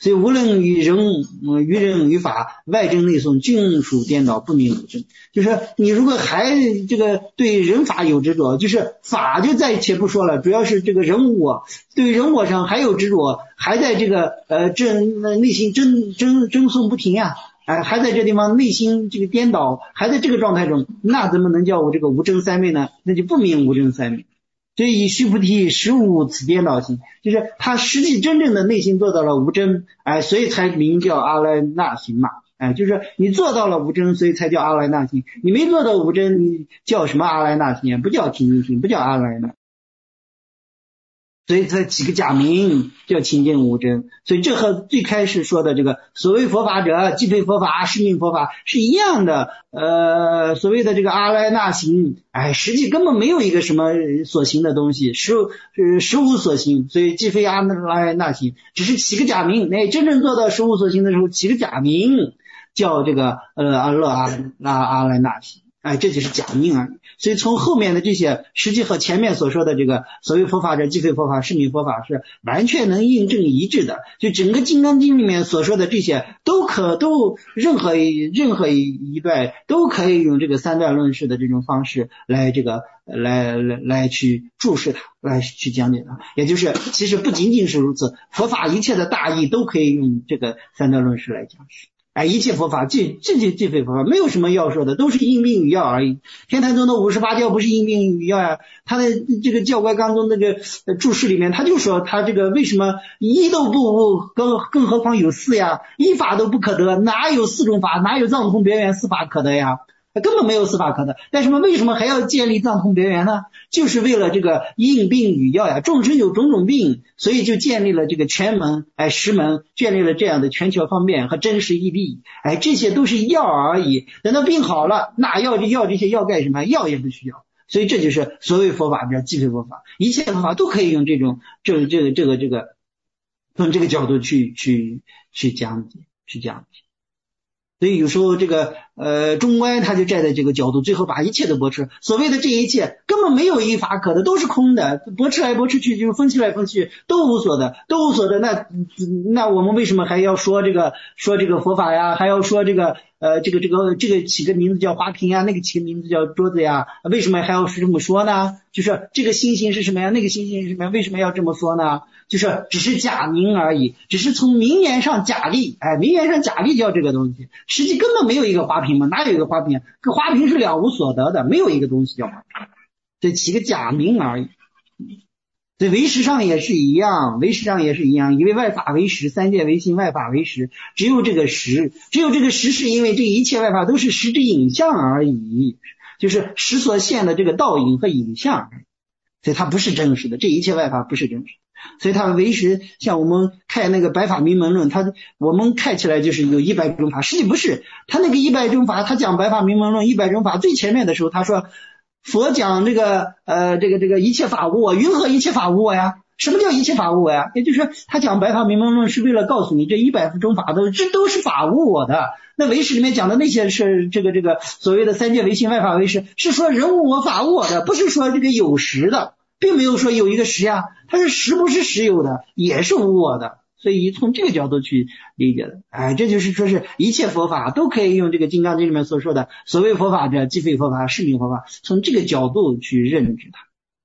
所以无论于人、嗯、于人于法，外证内送，均属颠倒，不明无证。就是你如果还这个对人法有执着，就是法就暂且不说了，主要是这个人我，对人我上还有执着，还在这个呃正内心争争争讼不停呀、啊，哎，还在这地方内心这个颠倒，还在这个状态中，那怎么能叫我这个无证三昧呢？那就不明无证三昧。所以以须菩提实无此颠倒性，就是他实际真正的内心做到了无争，哎，所以才名叫阿赖那行嘛，哎，就是你做到了无争，所以才叫阿赖那行。你没做到无争，你叫什么阿赖那行？不叫清净行，不叫阿赖那。所以这几个假名叫清净无争，所以这和最开始说的这个所谓佛法者，即非佛法，是名佛法是一样的。呃，所谓的这个阿赖那行，哎，实际根本没有一个什么所行的东西，实呃实无所行，所以即非阿赖那行，只是起个假名。哎，真正做到实无所行的时候，起个假名叫这个呃阿勒阿那阿赖那行。哎，这就是假名而已。所以从后面的这些，实际和前面所说的这个所谓佛法者，即非佛法，是名佛法，是完全能印证一致的。就整个《金刚经》里面所说的这些，都可都任何任何一段都可以用这个三段论式的这种方式来这个来来来去注释它，来去讲解它。也就是其实不仅仅是如此，佛法一切的大义都可以用这个三段论式来讲释。哎，一切佛法，这这就这非佛法，没有什么要说的，都是因病与药而已。天台宗的五十八教不是因病与药呀、啊，他的这个教乖纲中那个注释里面，他就说他这个为什么一都不无，更更何况有四呀？一法都不可得，哪有四种法？哪有藏通别圆四法可得呀？根本没有四法可得。但是为什么还要建立藏通别圆呢？就是为了这个应病与药呀，众生有种种病，所以就建立了这个全门，哎，十门，建立了这样的全球方便和真实义利，哎，这些都是药而已。等到病好了，那药就药这些药干什么？药也不需要。所以这就是所谓佛法，叫即非佛法，一切佛法都可以用这种这个这个这个这个从这个角度去去去讲解，去讲解。所以有时候这个呃中观他就站在这个角度，最后把一切都驳斥。所谓的这一切根本没有一法可得，都是空的，驳斥来驳斥去，就是分析来分析去，都无所得，都无所得。那那我们为什么还要说这个说这个佛法呀？还要说这个呃这个这个这个起个名字叫花瓶呀，那个起个名字叫桌子呀？为什么还要是这么说呢？就是这个心性是什么呀？那个心性是什么呀？为什么要这么说呢？就是只是假名而已，只是从名言上假立，哎，名言上假立叫这个东西，实际根本没有一个花瓶嘛，哪有一个花瓶？这花瓶是了无所得的，没有一个东西叫花瓶，这起个假名而已。对，唯识上也是一样，唯识上也是一样，以为外法为实，三界为性，外法为实，只有这个实，只有这个实，是因为这一切外法都是实之影像而已，就是实所现的这个倒影和影像，所以它不是真实的，这一切外法不是真实的。所以它唯识，像我们看那个白法明门论，它我们看起来就是有一百种法，实际不是。他那个一百种法，他讲白法明门论一百种法最前面的时候，他说佛讲这个呃这个这个一切法无我，云何一切法无我呀？什么叫一切法无我呀？也就是说他讲白法明门论是为了告诉你这一百种法都这都是法无我的。那唯识里面讲的那些是这个这个所谓的三界唯心外法唯识，是说人无我法无我的，不是说这个有实的，并没有说有一个实呀，它是实不是实有的，也是无我的。所以从这个角度去理解的，哎，这就是说是一切佛法都可以用这个《金刚经》里面所说的所谓佛法者，即非佛法，是名佛法，从这个角度去认知它。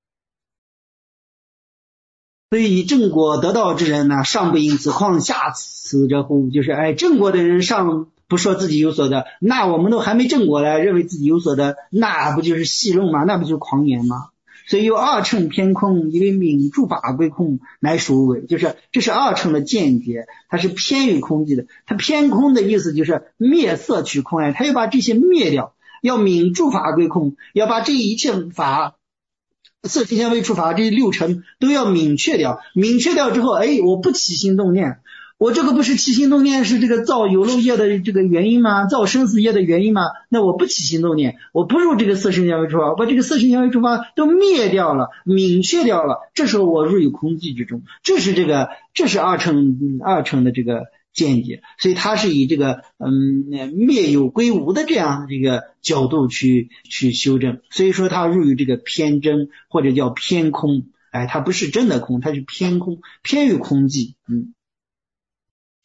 所以以正果得道之人呢，上不因此，况下此者乎？就是哎，正果的人上不说自己有所得，那我们都还没正果来，认为自己有所得，那不就是戏弄吗？那不就是狂言吗？所以有二乘偏空，因为名诸法归空，乃属无为。就是这是二乘的见解，它是偏于空寂的。它偏空的意思就是灭色取空哎，它要把这些灭掉，要名诸法归空，要把这一切法色听香味触法这六尘都要明确掉。明确掉之后，哎，我不起心动念。我这个不是起心动念是这个造有漏业的这个原因吗？造生死业的原因吗？那我不起心动念，我不入这个色声香味触法，把这个色声香味触法都灭掉了，明确掉了，这时候我入于空寂之中。这是这个这是二乘、嗯、二乘的这个见解，所以它是以这个嗯灭有归无的这样的这个角度去去修正，所以说它入于这个偏真或者叫偏空，哎，它不是真的空，它是偏空，偏于空寂，嗯。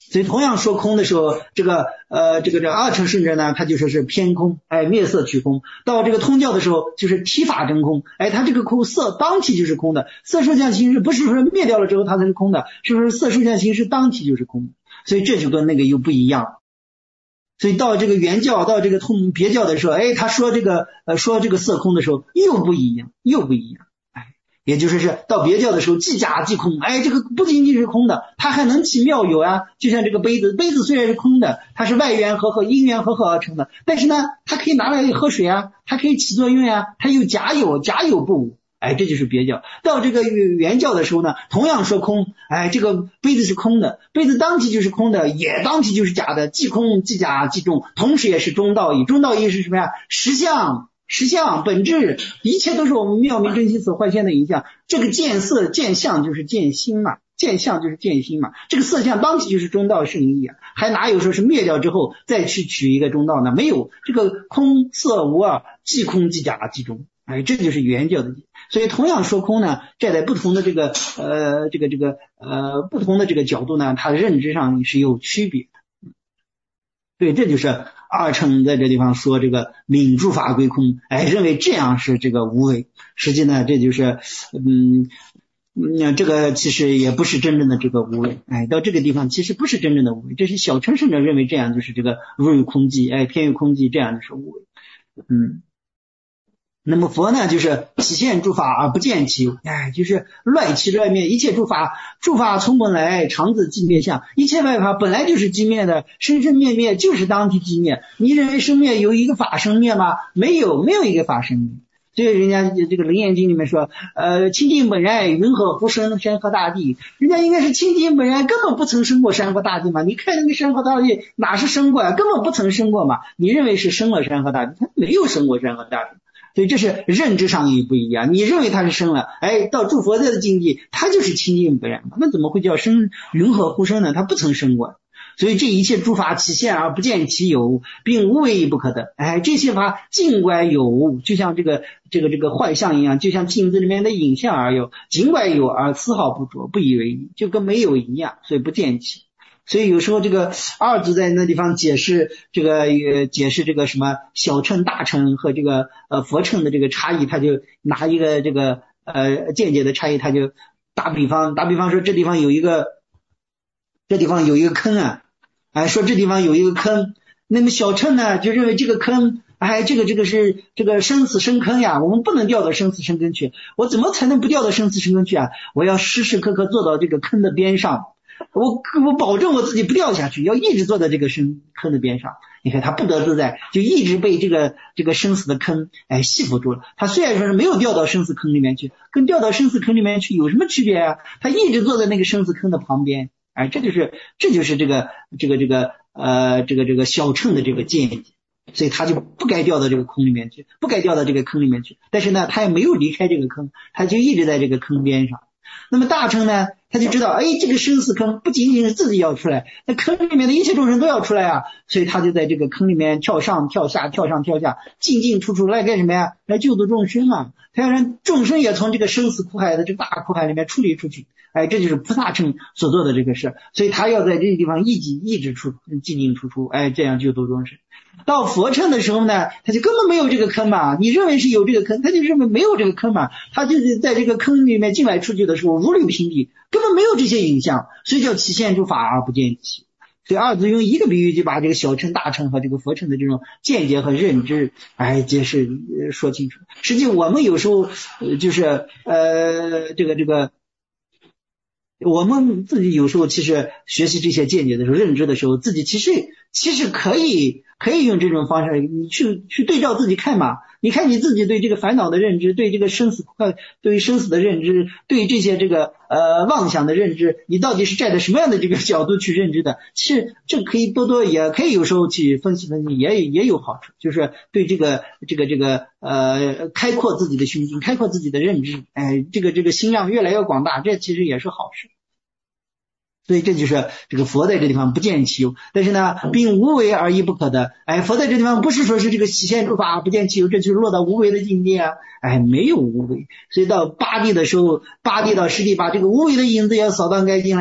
所以同样说空的时候，这个呃这个这二乘圣者呢，他就说是偏空，哎灭色取空。到这个通教的时候，就是体法真空，哎他这个空色当体就是空的，色受想行识不是说灭掉了之后它才是空的，是不是色受想行识当体就是空的？所以这就跟那个又不一样。所以到这个原教到这个通别教的时候，哎他说这个呃说这个色空的时候又不一样，又不一样。也就是是到别教的时候即假即空，哎这个不仅仅是空的，它还能起妙有啊，就像这个杯子，杯子虽然是空的，它是外缘和合因缘和合而成的，但是呢它可以拿来喝水啊，它可以起作用啊，它有假有，假有不无，哎这就是别教。到这个原教的时候呢，同样说空，哎这个杯子是空的，杯子当体就是空的，也当体就是假的，既空既假既中，同时也是中道义。中道义是什么呀？实相实相本质，一切都是我们妙明真心所幻现的影像。这个见色见相就是见心嘛，见相就是见心嘛，这个色相当体就是中道圣义啊，还哪有说是灭掉之后再去取一个中道呢？没有，这个空色无二，即空即假即中，哎这就是原教的。所以同样说空呢，站在不同的这个呃这个这个呃不同的这个角度呢，它认知上是有区别的。对，这就是二乘在这地方说这个泯诸法归空，哎认为这样是这个无为，实际呢这就是嗯嗯这个其实也不是真正的这个无为，哎到这个地方其实不是真正的无为，这是小乘圣者认为这样就是这个入于空寂，哎偏于空寂，这样就是无为。嗯那么佛呢就是体现诸法而不见其有，哎就是乱其乱灭，一切诸法诸法从本来常自寂灭相，一切外法本来就是寂灭的，生生灭灭就是当体寂灭。你认为生灭有一个法生灭吗？没有，没有一个法生灭。所以人家这个楞严经里面说呃清净本然云何不生山河大地，人家应该是清净本然根本不曾生过山河大地嘛，你看那个山河大地哪是生过啊，根本不曾生过嘛，你认为是生了山河大地，它没有生过山河大地。所以这是认知上也不一样，你认为它是生了，哎到诸佛在的境地它就是清净本然，那怎么会叫生云何忽生呢？它不曾生过。所以这一切诸法起现而不见其有，并无为亦不可得，哎这些法尽管有，就像这个这个这个幻象一样，就像镜子里面的影像而有，尽管有而丝毫不着，不以为意，就跟没有一样，所以不见其。所以有时候这个二祖在那地方解释这个呃解释这个什么小乘大乘和这个呃佛乘的这个差异，他就拿一个这个呃见解的差异，他就打比方打比方说这地方有一个这地方有一个坑啊，哎说这地方有一个坑，那么小乘呢就认为这个坑哎这个这个是这个生死深坑呀，我们不能掉到生死深坑去，我怎么才能不掉到生死深坑去啊？我要时时刻刻坐到这个坑的边上，我我保证我自己不掉下去，要一直坐在这个深坑的边上。你看他不得自在，就一直被这个这个生死的坑哎系缚住了。他虽然说是没有掉到生死坑里面去，跟掉到生死坑里面去有什么区别啊？他一直坐在那个生死坑的旁边，哎，这就是这就是这个这个这个呃这个这个小乘的这个见解。所以他就不该掉到这个坑里面去，不该掉到这个坑里面去。但是呢，他也没有离开这个坑，他就一直在这个坑边上。那么大乘呢，他就知道，哎，这个生死坑不仅仅是自己要出来，那坑里面的一切众生都要出来啊，所以他就在这个坑里面跳上跳下，跳上跳下，进进出出，来干什么呀？来救度众生啊！他要让众生也从这个生死苦海的这个大苦海里面处理出去。哎，这就是菩萨乘所做的这个事，所以他要在这个地方一直一直出进进出出，哎，这样救度众生。到佛乘的时候呢，他就根本没有这个坑嘛，你认为是有这个坑，他就认为没有这个坑嘛，他就是在这个坑里面进来出去的时候如履平地，根本没有这些影像，所以叫起现诸法而不见其。所以二祖用一个比喻就把这个小乘大乘和这个佛乘的这种见解和认知哎解释说清楚。实际我们有时候呃就是呃这个这个我们自己有时候其实学习这些见解的时候，认知的时候，自己其实其实可以可以用这种方式，你去去对照自己看嘛。你看你自己对这个烦恼的认知，对这个生死对生死的认知，对这些这个呃妄想的认知，你到底是站在什么样的这个角度去认知的？其实这可以多多也可以有时候去分析分析，也也有好处，就是对这个这个这个呃开阔自己的胸襟，开阔自己的认知，哎，这个这个心量越来越广大，这其实也是好事。所以这就是这个佛在这地方不见其有，但是呢并无为而亦不可得。哎，佛在这地方不是说是这个起现诸法不见其有，这就是落到无为的境界啊。哎，没有无为，所以到八地的时候，八地到十地把这个无为的影子要扫荡干净了呀。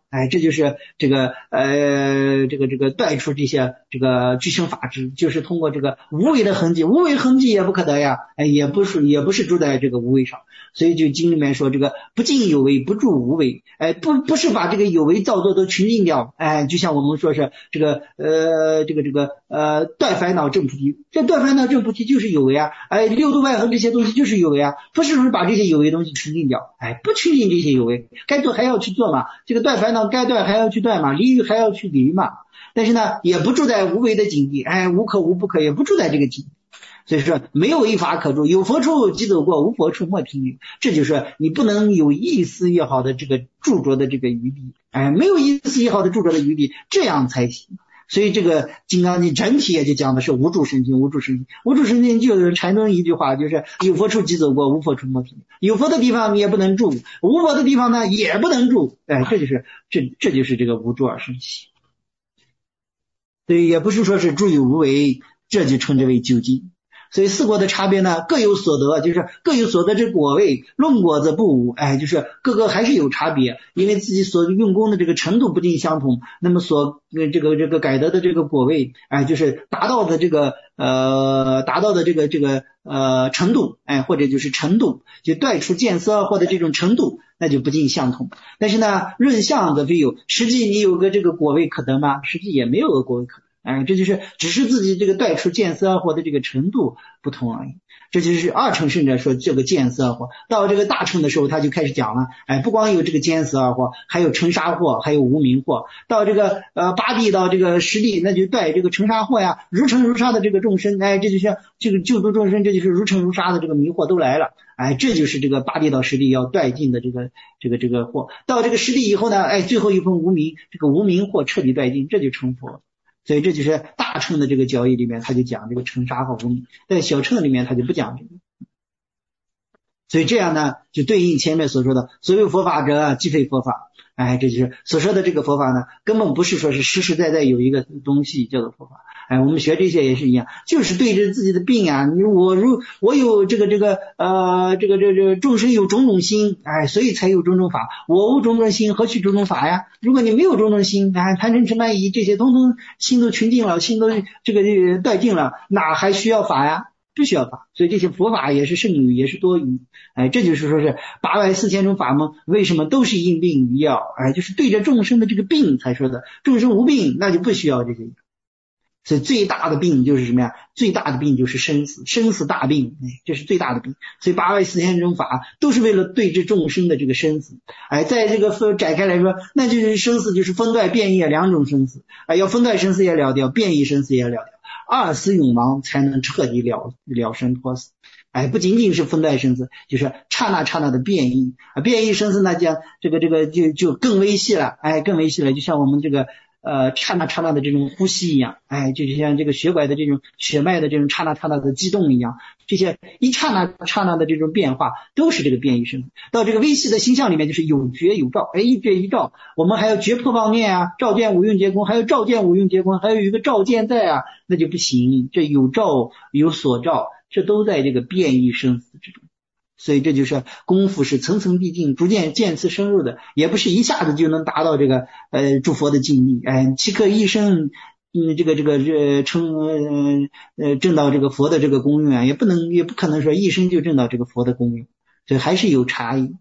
哎，这就是这个呃这个这个断除这些这个具生法执，就是通过这个无为的痕迹，无为痕迹也不可得呀，哎，也不是也不是住在这个无为上，所以就经里面说这个不尽有为，不住无为，哎，不不是把这个有为造作都清净掉，哎，就像我们说是这个呃这个这个呃断烦恼证菩提，这断烦恼证菩提就是有为啊，哎，六度外横这些东西就是有为啊，不是说把这些有为东西清净掉，哎，不清净这些有为，该做还要去做嘛，这个断烦恼该断还要去断嘛，离欲还要去离嘛，但是呢也不住在无为的境地，哎，无可无不可，也不住在这个境地，所以说没有一法可住，有佛处即走过，无佛处莫停留，这就是你不能有一丝一毫的这个著着的这个余地，哎，没有一丝一毫的著着的余地，这样才行。所以这个金刚经整体也就讲的是无住身心，无住身心，无住身心就是禅宗一句话，就是有佛处即走过，无佛处莫停留，有佛的地方你也不能住，无佛的地方呢也不能住，哎，这就是这这就是这个无住而生起。所以也不是说是住有无为，这就称之为究竟。所以四果的差别呢各有所得，就是各有所得之果位，论果则不无，哎，就是各个还是有差别，因为自己所用功的这个程度不尽相同，那么所这个这个改得的这个果位，哎，就是达到的这个呃达到的这个这个呃程度，哎，或者就是程度，就断除见色或者这种程度，那就不尽相同。但是呢论相则非有，实际你有个这个果位可得吗？实际也没有个果位可得，哎，这就是只是自己这个断除见色或的这个程度不同而已。这就是二乘圣者说这个见色惑，到这个大乘的时候他就开始讲了，哎，不光有这个见色惑，还有尘沙惑，还有无明惑。到这个呃八地到这个十地，那就断这个尘沙惑呀，如尘如沙的这个众生，哎，这就像这个救度众生，这就是如尘如沙的这个迷惑都来了，哎，这就是这个八地到十地要断尽的这个这个这个惑。到这个十地以后呢，哎，最后一分无明，这个无明惑彻底断尽，这就成佛。所以这就是大乘的这个教义里面他就讲这个尘沙和无明，在小乘里面他就不讲这个。所以这样呢就对应前面所说的所有佛法者即非佛法，哎，这就是所说的这个佛法呢根本不是说是实实在在有一个东西叫做佛法，哎，我们学这些也是一样，就是对着自己的病啊，你我如我有这个这个呃这个这个这个众生有种种心，哎，所以才有种种法，我无种种心何须种种法呀？如果你没有种种心，哎，贪嗔痴慢疑这些通通心都清净了，心都这个这个断尽了，哪还需要法呀？不需要法，所以这些佛法也是剩余，也是多余，哎，这就是说是八万四千种法门为什么都是因病于药，哎，就是对着众生的这个病才说的，众生无病那就不需要这些。所以最大的病就是什么呀？最大的病就是生死，生死大病，哎，这是最大的病。所以八万四千种法都是为了对治众生的这个生死，哎，在这个展开来说，那就是生死就是分断变异两种生死，哎，要分断生死也了掉，变异生死也了掉，二死永亡才能彻底了了生脱死。哎，不仅仅是分断生死，就是刹那刹那的变异啊，变异生死那讲这个这个就就更微细了，哎，更微细了，就像我们这个呃刹那刹那的这种呼吸一样，哎，就像这个血管的这种血脉的这种刹那刹那的激动一样，这些一刹那刹那的这种变化都是这个变异生死。到这个微细的形象里面就是有觉有照，哎，一觉一照，我们还有觉破妄念啊，照见五蕴皆空，还有照见五蕴皆空，还有一个照见在啊，那就不行，这有照有所照，这都在这个变异生死之中。所以这就是功夫是层层递进，逐渐渐次深入的，也不是一下子就能达到这个呃诸佛的境地，哎，岂可一生嗯这个这个这称呃呃证到这个佛的这个功用啊，也不能也不可能说一生就证到这个佛的功用，所以还是有差异。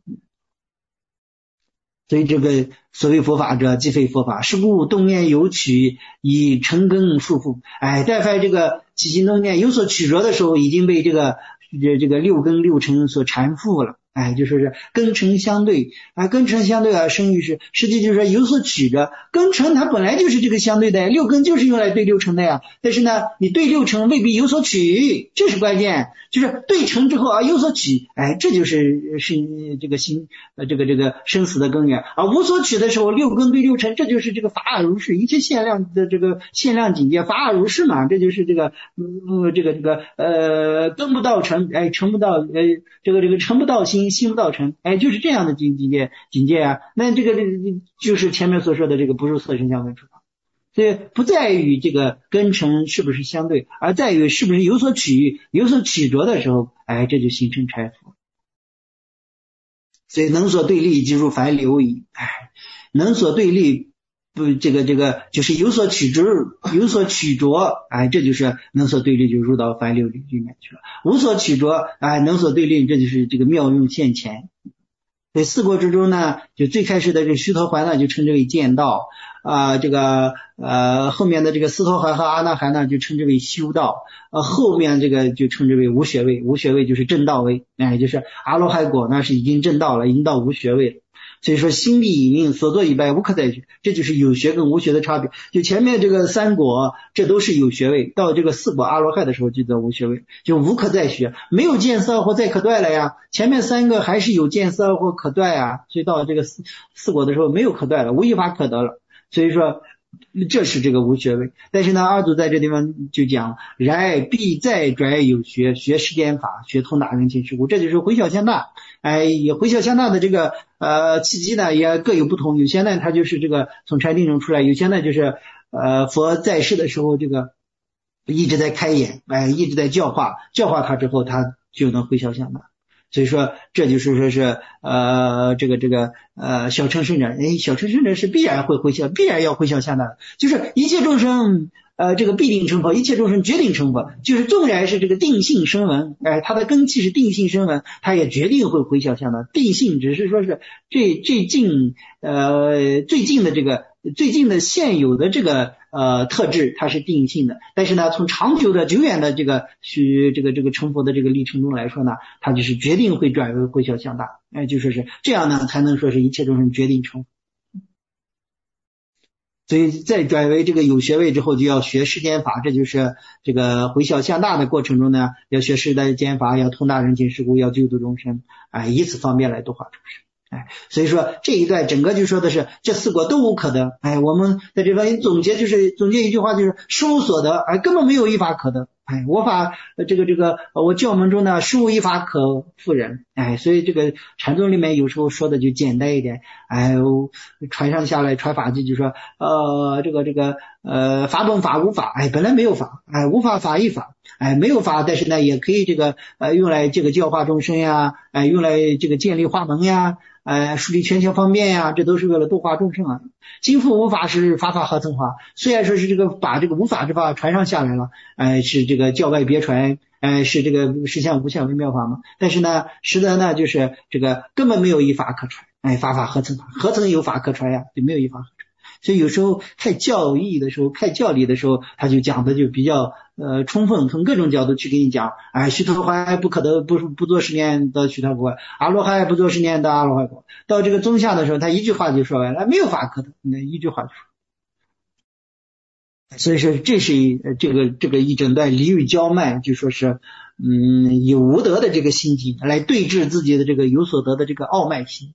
所以这个所谓佛法者即非佛法，是故动念有取以成根束缚，哎，但凡这个起心动念有所取着的时候，已经被这个这这个六根六尘所缠缚了，哎，就说是根尘相对啊，根尘相对而生于是，实际就是说有所取着，根尘它本来就是这个相对的，六根就是用来对六尘的呀，但是呢你对六尘未必有所取，这是关键，就是对尘之后啊有所取，哎，这就是是这个心呃这个这个生死的根源啊，无所取的时候六根对六尘，这就是这个法尔如是，一切限量的这个限量境界，法尔如是嘛，这就是这个嗯这个这个呃根不到尘，哎，成不到呃这个这个成不到心，心不到尘，哎，就是这样的境界境界啊。那这个就是前面所说的这个不入色身相分处法。所以不在于这个根尘是不是相对，而在于是不是有所取，有所取着的时候，哎，这就形成拆缚。所以能所对立即入凡流矣，哎， 能所对立，不这个这个就是有所取着，有所取着，哎，这就是能所对立，就入到凡六里面去了。无所取着，哎，能所对立，这就是这个妙用现前。所以四果之中呢，就最开始的这个须陀洹呢，就称之为见道啊、呃，这个呃后面的这个斯陀含和阿那含呢，就称之为修道，呃后面这个就称之为无学位，无学位就是正道位，哎，就是阿罗汉果呢是已经正道了，已经到无学位了。所以说心必以命，所作以拜，无可再学，这就是有学跟无学的差别。就前面这个三果，这都是有学位，到这个四果阿罗汉的时候就叫无学位，就无可再学，没有见色或再可断了呀。前面三个还是有见色或可断呀，所以到这个四四果的时候没有可断了，无一法可得了。所以说这是这个无学位。但是呢，二祖在这地方就讲，然必再转有学，学世间法，学通达人情世故，这就是回小向大。哎，也回小向大的这个呃契机呢也各有不同，有些呢他就是这个从禅定中出来，有些呢就是呃佛在世的时候这个一直在开眼，哎，一直在教化，教化他之后他就能回小向大。所以说这就是说是呃这个这个呃小乘圣者，哎，小乘圣者是必然会回小，必然要回小向大的，就是一切众生呃这个必定成佛，一切众生决定成佛，就是纵然是这个定性声闻，哎，他的根器是定性声闻，他也决定会回小向大。定性只是说是最最近呃最近的这个最近的现有的这个呃特质，它是定性的，但是呢，从长久的久远的这个去这个这个成佛的这个历程中来说呢，它就是决定会转为回小向大，哎，就说是这样呢，才能说是一切众生决定成佛。所以在转为这个有学位之后，就要学世间法，这就是这个回小向大的过程中呢，要学世间法，要通达人情世故，要救度众生，哎，以此方面来度化众生。哎，所以说这一段整个就说的是这四果都无可得。哎，我们在这边总结就是总结一句话，就是实无所得，哎，根本没有一法可得。哎，我法这个这个我教门中呢，实无一法可复人。哎，所以这个禅宗里面有时候说的就简单一点，哎，传上下来传法纪就说呃这个这个呃法本法无法，哎，本来没有法，哎，无法法一法，哎，没有法，但是呢也可以这个呃用来这个教化众生呀，哎，用来这个建立化门呀。呃，树立全球方便呀，这都是为了度化众生啊。今复无法是法法合成化，虽然说是这个把这个无法之法传上下来了，呃，是这个教外别传，呃，是这个实相无相微妙法嘛。但是呢，实则呢就是这个根本没有一法可传，哎，法法合成法，合成有法可传呀，就没有一法可传。所以有时候看教义的时候，看教理的时候，他就讲的就比较呃充分，从各种角度去给你讲。哎，须陀洹不可得，不不做十年得须陀洹，阿罗汉不做十年得阿罗汉果。到这个宗下的时候，他一句话就说完了，没有法可得，那一句话就说。所以说，这是这个这个一整段离欲交脉，就说是嗯以无德的这个心境来对治自己的这个有所得的这个傲慢心。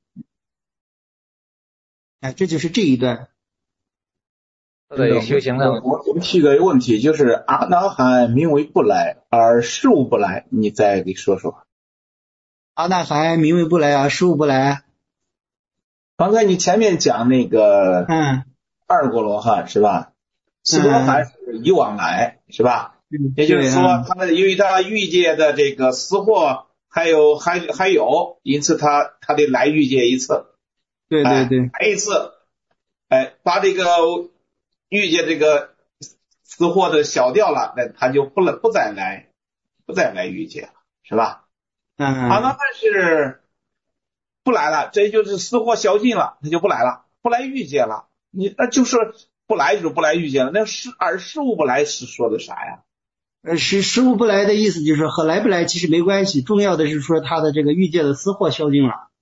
哎，这就是这一段。 对，修行的。 我我提个问题，就是阿那含名为不来，而事物不来，你再给说说。 阿那含名为不来啊，事物不来。 刚才你前面讲那个， 嗯， 二果罗汉是吧？四果含是以往来、嗯、是吧？ 嗯， 也就是说，他们由于他欲界的这个私货还有还还有，因此他他得来欲界一次。 对对对， 哎、来一次，哎，把这个。遇见这个私货的小掉了，那他就不了不再来，不再来遇见了，是吧？ 嗯， 啊，那但是不来了，这就是私货消尽了，他就不来了，不来遇见了。你那就是不来就是不来遇见了，那事而事物不来是说的啥呀？ 呃，是事物不来的意思就是和来不来其实没关系，重要的是说他的这个遇见的私货消尽了。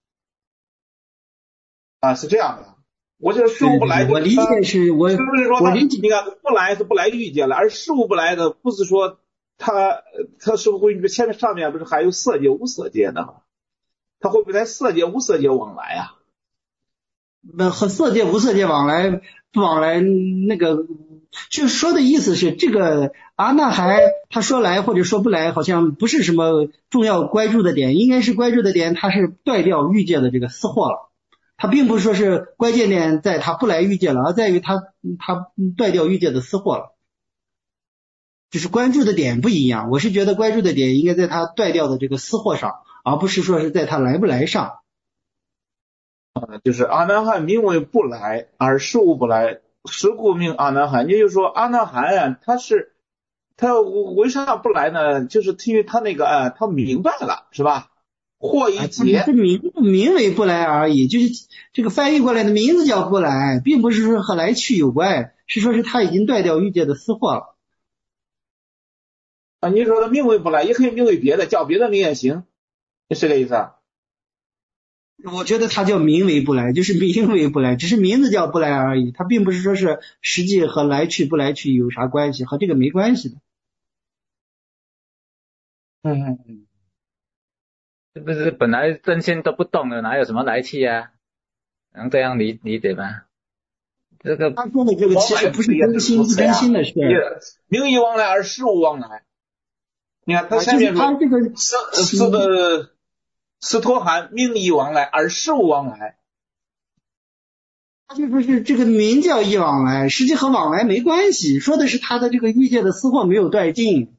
啊，是这样的。我就是事物不来， 我理解是我是不是说我理解你看不来是不来遇见了，而事物不来的不是说他他是不是前面上面不是还有色界无色界的吗？他会不会在色界无色界往来啊？ 那和色界无色界往来不往来，那个就说的意思是这个阿那含他说来或者说不来，好像不是什么重要关注的点，应该是关注的点他是断掉欲界的这个私货了。他并不是说是关键点在他不来欲界了，而在于他他断掉欲界的私货了，就是关注的点不一样。我是觉得关注的点应该在他断掉的这个私货上，而不是说是在他来不来上。 啊，就是阿难含名为不来，而事物不来，是故名阿难含。也就是说，阿难含呀、啊，他是他为啥不来呢？就是因为他那个啊，他明白了，是吧？惑一劫， 是名名为不来而已，就是这个翻译过来的名字叫不来，并不是说和来去有关，是说是他已经断掉欲界的私货了。 啊，你说的名为不来，也可以名为别的，叫别的名也行，是这个意思啊？ 我觉得它叫名为不来，就是名为不来，只是名字叫不来而已，它并不是说是实际和来去不来去有啥关系，和这个没关系的。 嗯嗯， 是不是本来真心都不动了，哪有什么来去啊？能这样理理解吗？这个他说的这个其实不是真心不真心的事， 名义往来而事物往来。你看他前面说， 他这个斯斯的斯陀含名义往来而事物往来， 他就说是这个名叫义往来，实际和往来没关系，说的是他的这个欲界的私货没有断尽。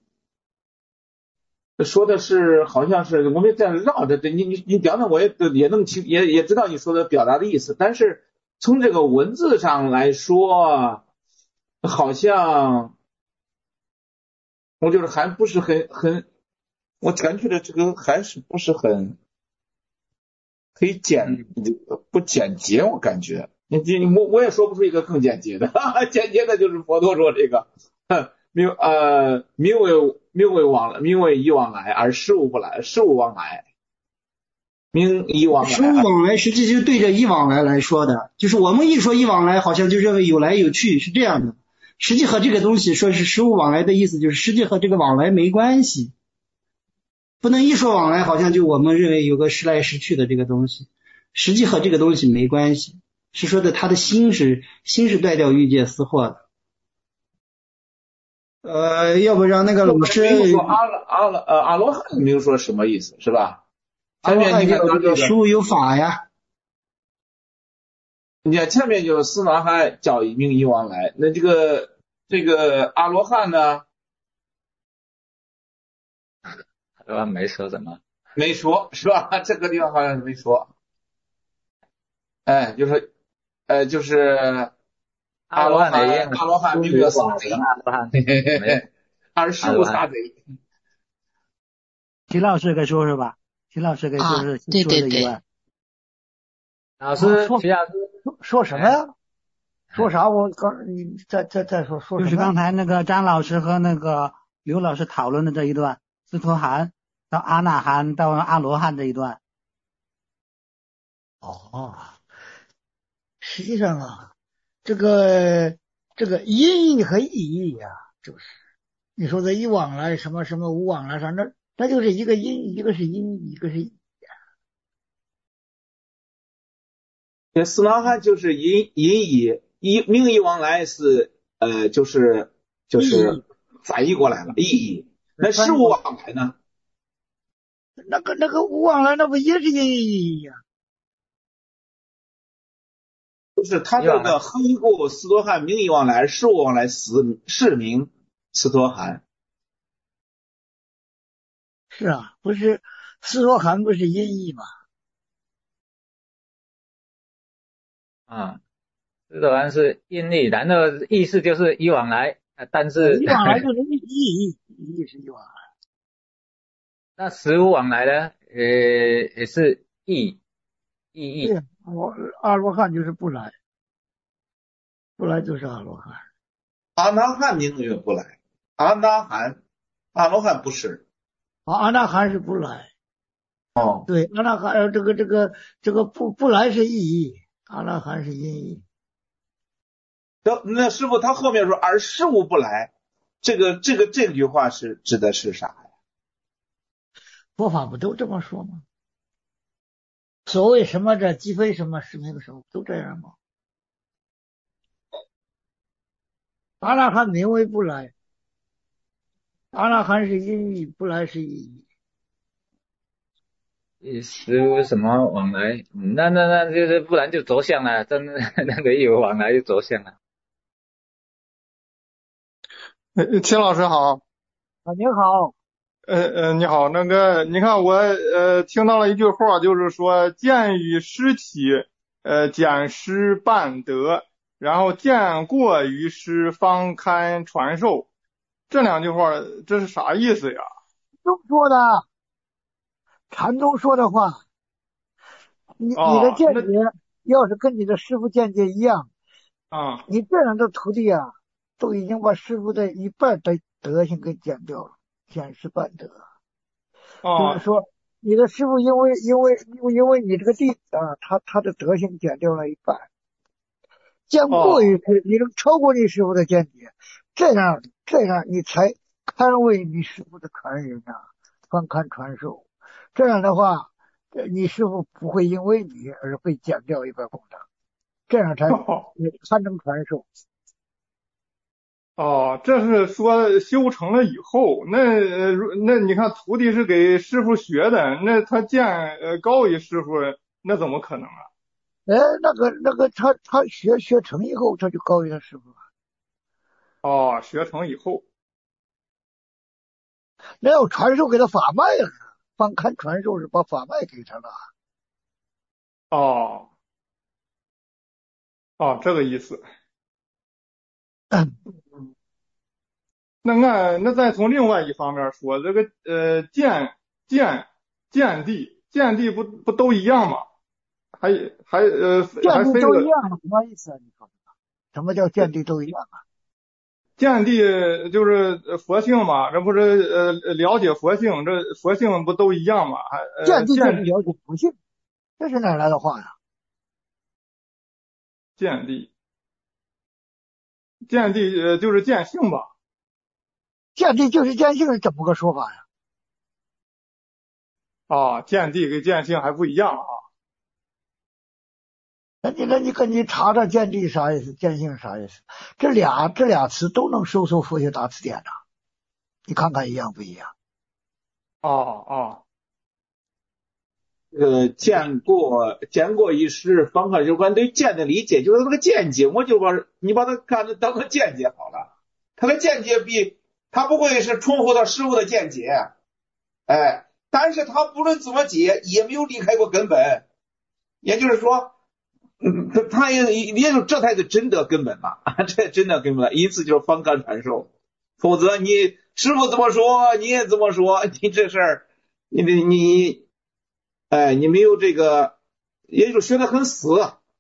说的是好像是我们这样绕着，你你你讲的我也也能清也也知道你说的表达的意思，但是从这个文字上来说，好像我就是还不是很很，我感觉的这个还是不是很可以简不简洁，我感觉你你我我也说不出一个更简洁的，哈哈，简洁的就是佛陀说这个名呃名为名为往来，名为义往来，而事物不来，事物往来，名义往来， 事物往来实际就对着义往来来说的，就是我们一说义往来，好像就认为有来有去是这样的，实际和这个东西说是事物往来的意思，就是实际和这个往来没关系。不能一说往来，好像就我们认为有个时来时去的这个东西，实际和这个东西没关系，是说的他的心是心是断掉欲界私货的。呃，要不让那个老师没有说阿拉阿拉呃阿罗汉没有说什么意思是吧？前面你看这个事物有法呀， 你看前面就是斯那含叫名义往来，那这个这个阿罗汉呢？ 阿罗汉没说什么， 没说是吧？这个地方好像没说。哎，就是呃就是阿罗汉阿罗汉名叫杀贼，而事物杀贼。 齐老师该说说吧，齐老师该说说、啊、 对对对。 老师， 说齐老师说什么呀？说啥？我刚你再再再说说什么？就是刚才那个张老师和那个刘老师讨论的这一段，斯陀含到阿那含到阿罗汉这一段。 哦，实际上啊，这个这个音译和意义啊，就是你说的一往来什么什么无往来啥，那那就是一个音，一个是音，一个是意。 这斯那含就是音音译，一名义往来是呃就是就是翻译过来了意义。那事物往来呢？ 那个那个无往来，那不也是音译意义呀？ 就是他这个何以故斯陀含名义往来，事物往来，是是名斯陀含。 是啊，不是斯陀含不是音译吗？ 啊，斯陀含是音译，然后意思就是一往来，但是一往来就是意义，意义是一往来。 那实物往来呢？呃，也是意意义。 对，我阿罗汉就是不来，不来就是阿罗汉。 阿那含名曰不来，阿那含，阿罗汉不是。 啊，阿那含是不来。 哦， 对，阿那含这个这个这个不不来是意义，阿那含是音译。 那那师傅他后面说而事物不来，这个这个这句话是指的是啥呀？ 佛法不都这么说吗？所谓什么这即非什么是那个什么都这样吗？阿那含名为不来，阿那含是音译，不来是意义。实物什么往来？那那那就是不然就着相了，真的那个一有往来就着相了。 呃，秦老师好。 啊，您好。 呃呃，你好，那个你看我呃听到了一句话，就是说见于尸体呃简师半德，然后见过于师方堪传授，这两句话这是啥意思呀？ 都说的，禅宗说的话，你你的哦， 见解那要是跟你的师傅见解一样， 啊你这样的徒弟啊，都已经把师傅的一半的德行给减掉了，减是半德。就是哦说，你的师傅因为因为因为因为你这个弟子啊，他他的德行减掉了一半，见过于哦师，你能超过你师傅的见解，这样这样你才堪为你师傅的传人啊，方堪传授。这样的话，呃你师傅不会因为你而被减掉一半功德，这样才哦你才能传授。 哦，这是说修成了以后，那呃如那你看徒弟是给师傅学的，那他见呃高于师傅，那怎么可能啊？ 哎，那个那个他他学学成以后，他就高于他师傅了。 哦，学成以后， 那要传授给他法脉了，方堪传授是把法脉给他了。 哦哦，这个意思。那按那再从另外一方面说，这个呃见见见地见地不不都一样吗？还还呃还见地非个都一样，什么意思啊？你说什么叫见地都一样啊？ 见地就是佛性嘛，这不是呃了解佛性，这佛性不都一样吗？还呃见地就是见了解佛性，这是哪来的话呀？ 见地见地呃就是见性吧？ 见地就是见性是怎么个说法呀？ 啊，见地跟见性还不一样啊。 那你那你跟你查查见地啥意思，见性啥意思？这俩这俩词都能收收佛学大词典呐，你看看一样不一样？ 哦哦这个见过见过一师，方可有关对见的理解，就是那个见解，我就把你把它看成当个见解好了。他的见解比他不会是重复到师傅的见解，哎，但是他不论怎么解，也没有离开过根本。也就是说，嗯，他他也也就这才是真的根本嘛，这真的根本了，因此就是方堪传授。否则你师傅怎么说，你也怎么说，你这事儿，你你你。哎，你没有这个，也就学得很死，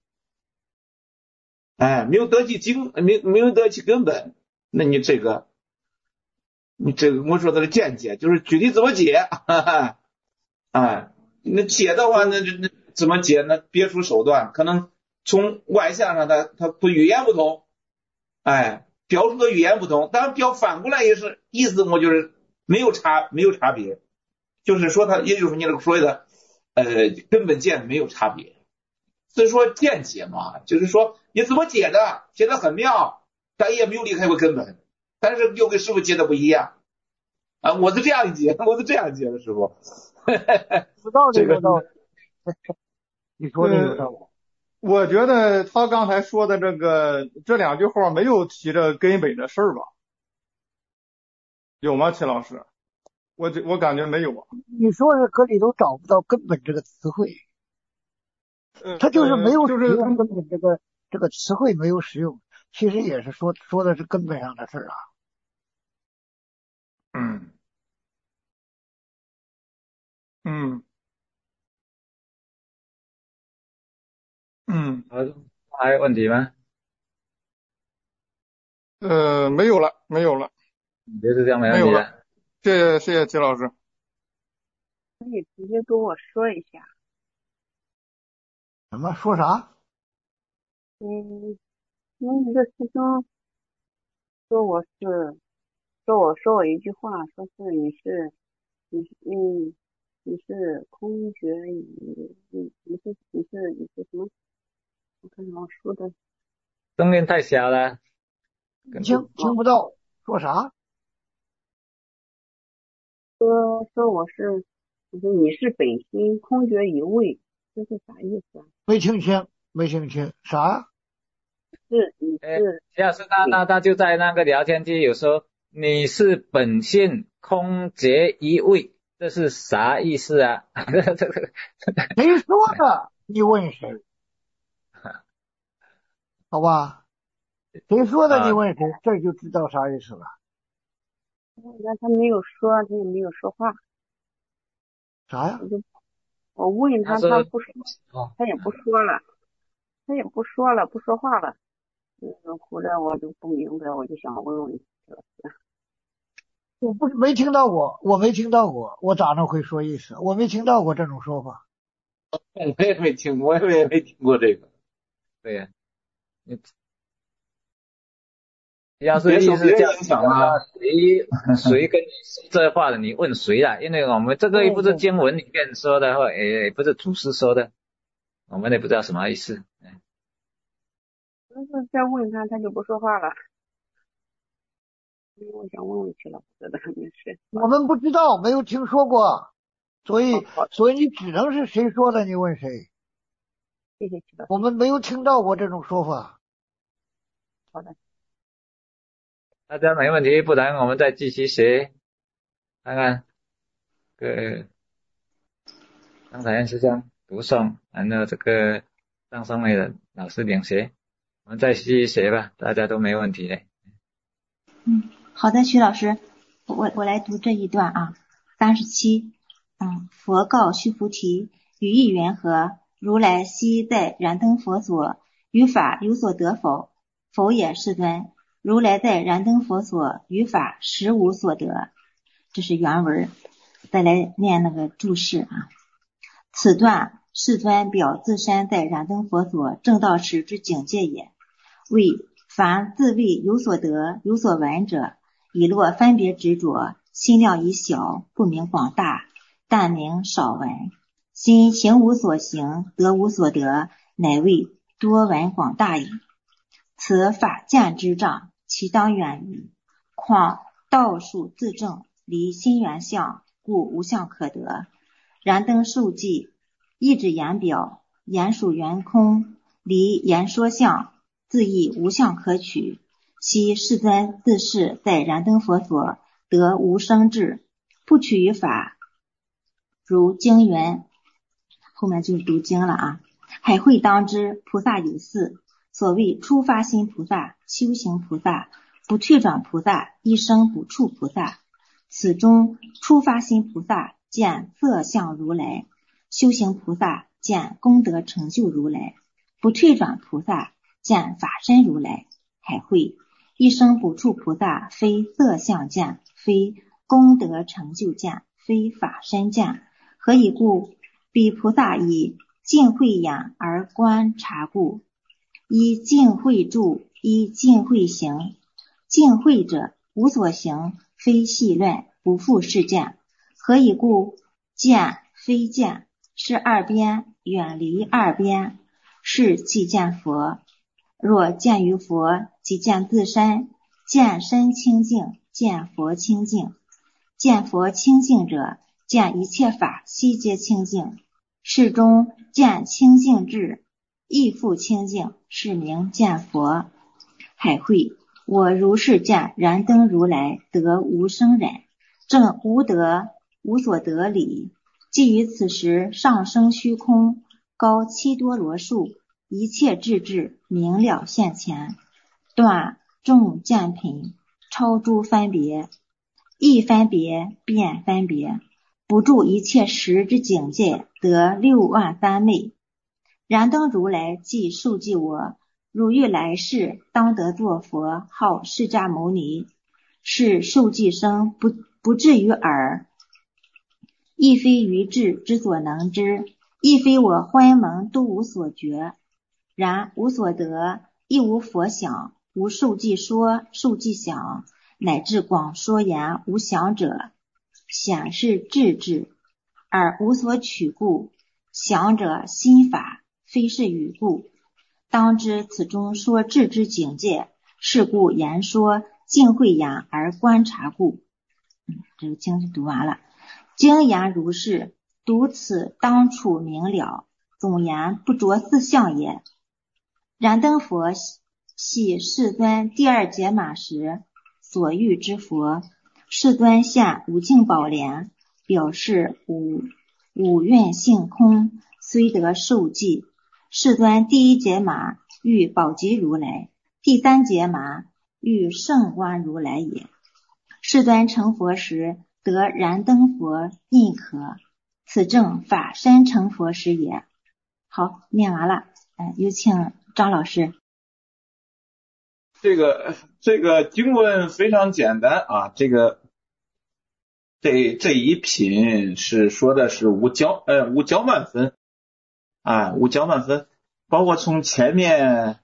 哎，没有得其经，没没有得其根本，那你这个，你这个我说的是见解，就是具体怎么解，哈哈，哎，那解的话，那那怎么解呢？别出手段，可能从外向上它它不语言不同，哎，表述的语言不同，当然表反过来也是意思，我就是没有差没有差别，就是说它也就是你这个所谓的。呃，根本见没有差别，所以说见解嘛，就是说你怎么解的，解得很妙，但也没有离开过根本，但是又跟师傅解的不一样啊，我是这样解，我是这样解的，师傅， 有道理， 这个有道理，你说的有道理。 我觉得他刚才说的这个这两句话没有提这根本的事儿吧？有吗，秦老师？我我感觉没有啊。 你说是可里头找不到根本这个词汇，他就是没有使用根本这个这个词汇没有使用，其实也是说说的是根本上的事啊。 嗯嗯嗯， 还有问题吗？ 呃，没有了，没有了， 就是这样，没问题了。 谢谢谢谢齐老师。 可以直接跟我说一下。 什么说啥？ 嗯，因为一个师兄说我是说我说我一句话，说是你是你是嗯你是空觉语，你你是你是你是什么？我看看我说的声音太小了， 听听不到，说啥？ 说说我是，我说你是本心空觉一味，这是啥意思啊？ 没听清，没听清，啥？ 是你是， 要是他他他就在那个聊天记有说你是本性空觉一味，这是啥意思啊？ 谁说的？你问谁？ 好吧？谁说的你问谁，啊、这就知道啥意思了。 那他没有说，他也没有说话。 啥呀？ 我就我问他，他不说，他也不说了，他也不说了，不说话了。嗯，后来我就不明白，我就想问问这个。 我不是没听到过，我没听到过，我咋能会说意思？我没听到过这种说法。 我也没听，我也没听过这个。 对呀、啊，你要是意思这样讲啊，谁谁跟你说这话的，你问谁啦？因为我们这个又不是经文里面说的，或也不是祖师说的，我们也不知道什么意思。 但是再问他，他就不说话了。我想问问去了，不知道你是。 我们不知道，没有听说过，所以所以你只能是谁说的，你问谁。 谢谢齐老师。 我们没有听到过这种说法。 好的。 大家没问题，不然我们再继续学，看看，呃，刚才是这样读诵，然后这个上上位的老师领学，我们再继续学吧，大家都没问题的。 嗯，好的，徐老师，我我来读这一段啊，三十七，嗯，佛告须菩提，语意缘何？如来昔在燃灯佛所，于法有所得否？否也，世尊。如来在燃灯佛所，于法实无所得。这是原文，再来念那个注释啊。此段世尊表自身在燃灯佛所正道时之境界也。为凡自谓有所得、有所闻者，以落分别执着，心量已小，不明广大，但明少闻。心行无所行，得无所得，乃为多闻广大矣。此法见之障，其当远矣。况道术自证，离心缘相，故无相可得。燃灯受记，意指言表，言属圆空，离言说相，自亦无相可取。昔世尊自是在燃灯佛所得无生智，不取于法，如经云，后面就是读经了啊。海会当知，菩萨有四，所谓初发心菩萨、修行菩萨、不退转菩萨、一生不处菩萨。此中初发心菩萨见色相如来，修行菩萨见功德成就如来，不退转菩萨见法身如来。海会一生不处菩萨非色相见，非功德成就见，非法身见。何以故？彼菩萨以净慧眼而观察故。依净慧住，依净慧行。净慧者，无所行，非细乱，不复是见。何以故？见非见，是二边，远离二边，是即见佛。若见于佛，即见自身，见身清净，见佛清净。见佛清净者，见一切法悉皆清净。是中见清净智，亦复清净，是名见佛。海会，我如是见燃灯如来得无生忍，正无得无所得理。即于此时上升虚空，高七多罗树，一切智智明了现前，断众见品，超诸分别，一分别变分别，不住一切时之境界，得六万三昧。燃灯如来即受记我，汝欲来世当得作佛，号释迦牟尼。是受记生不不至于耳，亦非于智之所能知，亦非我昏蒙都无所觉。然无所得，亦无佛想，无受记说，受记想，乃至广说言无想者，显是智智，而无所取故。想者心法，非是语故。当知此中说智之境界，是故言说净慧眼而观察故。嗯，这个经就读完了。经言如是，读此当处明了，总言不着四相也。燃灯佛系世尊第二解马时所遇之佛，世尊现无尽宝莲，表示五五蕴性空，虽得受记。世尊第一解马欲宝积如来。第三解码，欲圣观如来也。世端成佛时，得燃灯佛印可，此正法身成佛时也。好，念完了，呃，有请张老师。 这个这个经文非常简单啊，这个这这一品是说的是无交呃无交慢分啊，无交慢分，包括从前面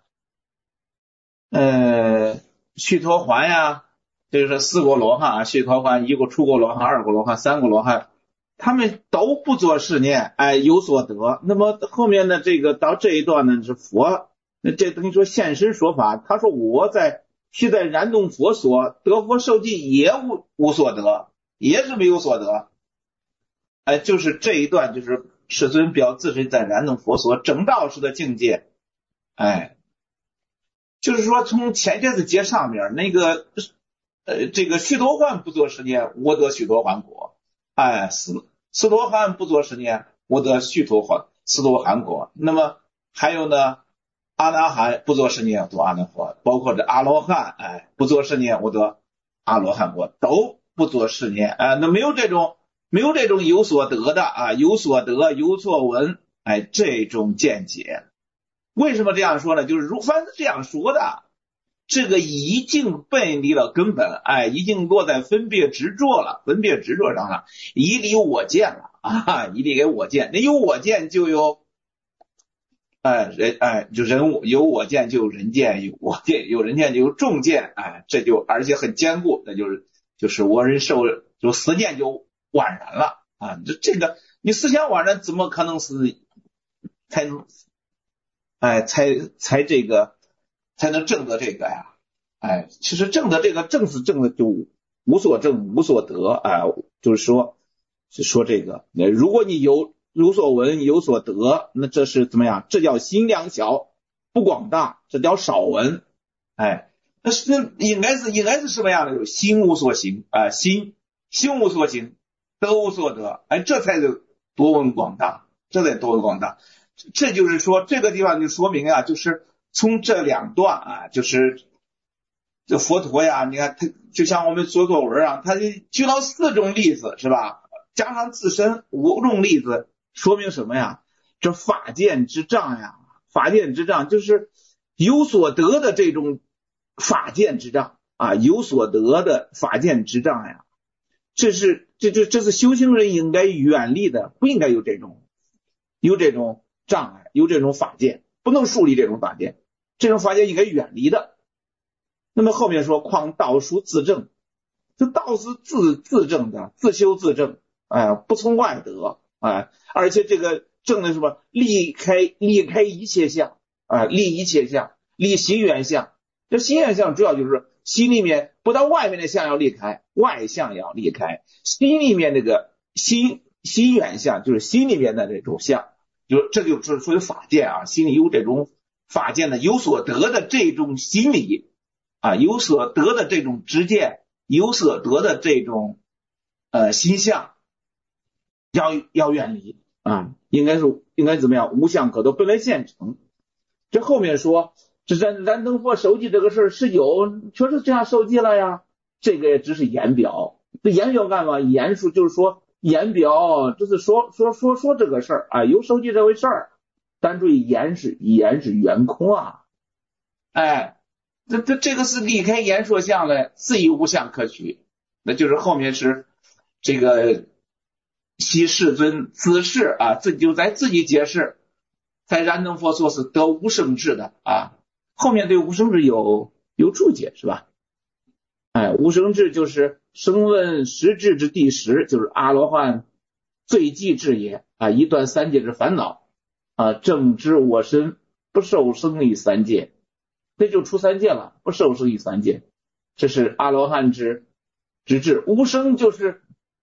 呃须陀洹呀，就是四果罗汉啊，须陀洹、一个出果罗汉、二果罗汉、三果罗汉，他们都不做试念，哎，有所得。那么后面的这个到这一段呢是佛，那这等于说现身说法。他说我在须在燃动佛所得佛受记也无无所得，也是没有所得。哎，就是这一段就是世尊表自身在燃动佛所正道时的境界。哎，就是说从前些次节上面那个呃这个须陀洹不做试念，我得须陀洹果。哎，斯斯陀含不做试念，我得须陀洹斯陀含果。那么还有呢，阿那含不做试念，得阿那佛，包括这阿罗汉，哎，不做试念，我得阿罗汉果，都不做试念。哎，那没有这种没有这种有所得的啊，有所得有所闻，哎，这种见解。为什么这样说呢？就是如凡是这样说的，这个已经背离了根本，哎，已经落在分别执着了，分别执着上了，已离我见了啊，已离给我见。那有我见就有，哎人哎就人物，有我见就有人见，有我见有人见就有众见，哎，这就而且很坚固，那就是就是我人受就思见就宛然了啊，这这个你思想宛然，怎么可能是才能哎才才这个才能证得这个呀？哎，其实证得这个正是证的就无所证无所得，哎，就是说是说这个，如果你有有所闻有所得，那这是怎么样？这叫心量小不广大，这叫少闻。哎，那是应该是应该是什么样的？心无所行，哎，心心无所行，得无所得，哎，这才是多闻广大，这才多闻广大。这就是说这个地方就说明啊，就是从这两段啊，就是这佛陀呀，你看他就像我们做作文啊，他就举到四种例子是吧？加上自身五种例子，说明什么呀？这法见之障呀，法见之障就是有所得的这种法见之障啊，有所得的法见之障呀，这是这这这是修行人应该远离的，不应该有这种有这种障碍，有这种法见，不能树立这种法见，这种法见应该远离的。那么后面说况道术自证，这道是自自证的，自修自证，哎，不从外得，哎，而且这个证的什么？离开离开一切相，哎，离一切相，离心缘相。这心缘相主要就是心里面不到外面的相要离开，外相要离开，心里面这个心心缘相就是心里面的这种相，就这就是属于法见啊，心里有这种法见的有所得的这种心理。啊，有所得的这种知见，有所得的这种呃心相，要要远离啊，应该是应该怎么样？无相可得，本来现成。这后面说，这燃燃灯佛受记这个事儿是有，确实这样受记了呀。这个也只是言表，这言表干嘛？言述就是说言表，这是说说说说这个事儿啊，有受记这回事儿。但注意言是言是圆空啊，哎。这这这个是离开言说相了，自以无相可取，那就是后面是这个悉世尊自是啊，自己就在自己解释，在燃灯佛所是得无生智的啊，后面对无生智有有注解是吧？哎，无生智就是声闻十智之第十，就是阿罗汉最寂智也啊，一断三界之烦恼啊，正知我身不受生于三界。那就出三界了，不受生于三界，这是阿罗汉之之智。无生就是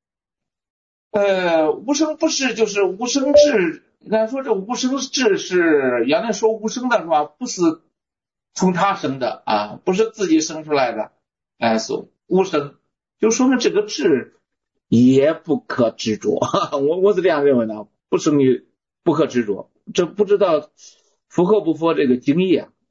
呃无生不是就是无生智，咱说这无生智是原来说无生的是吧？不是从他生的啊，不是自己生出来的，哎，所无生就说明这个智也不可执着。我我是这样认为的，不生于不可执着，这不知道符合不符合这个经义啊？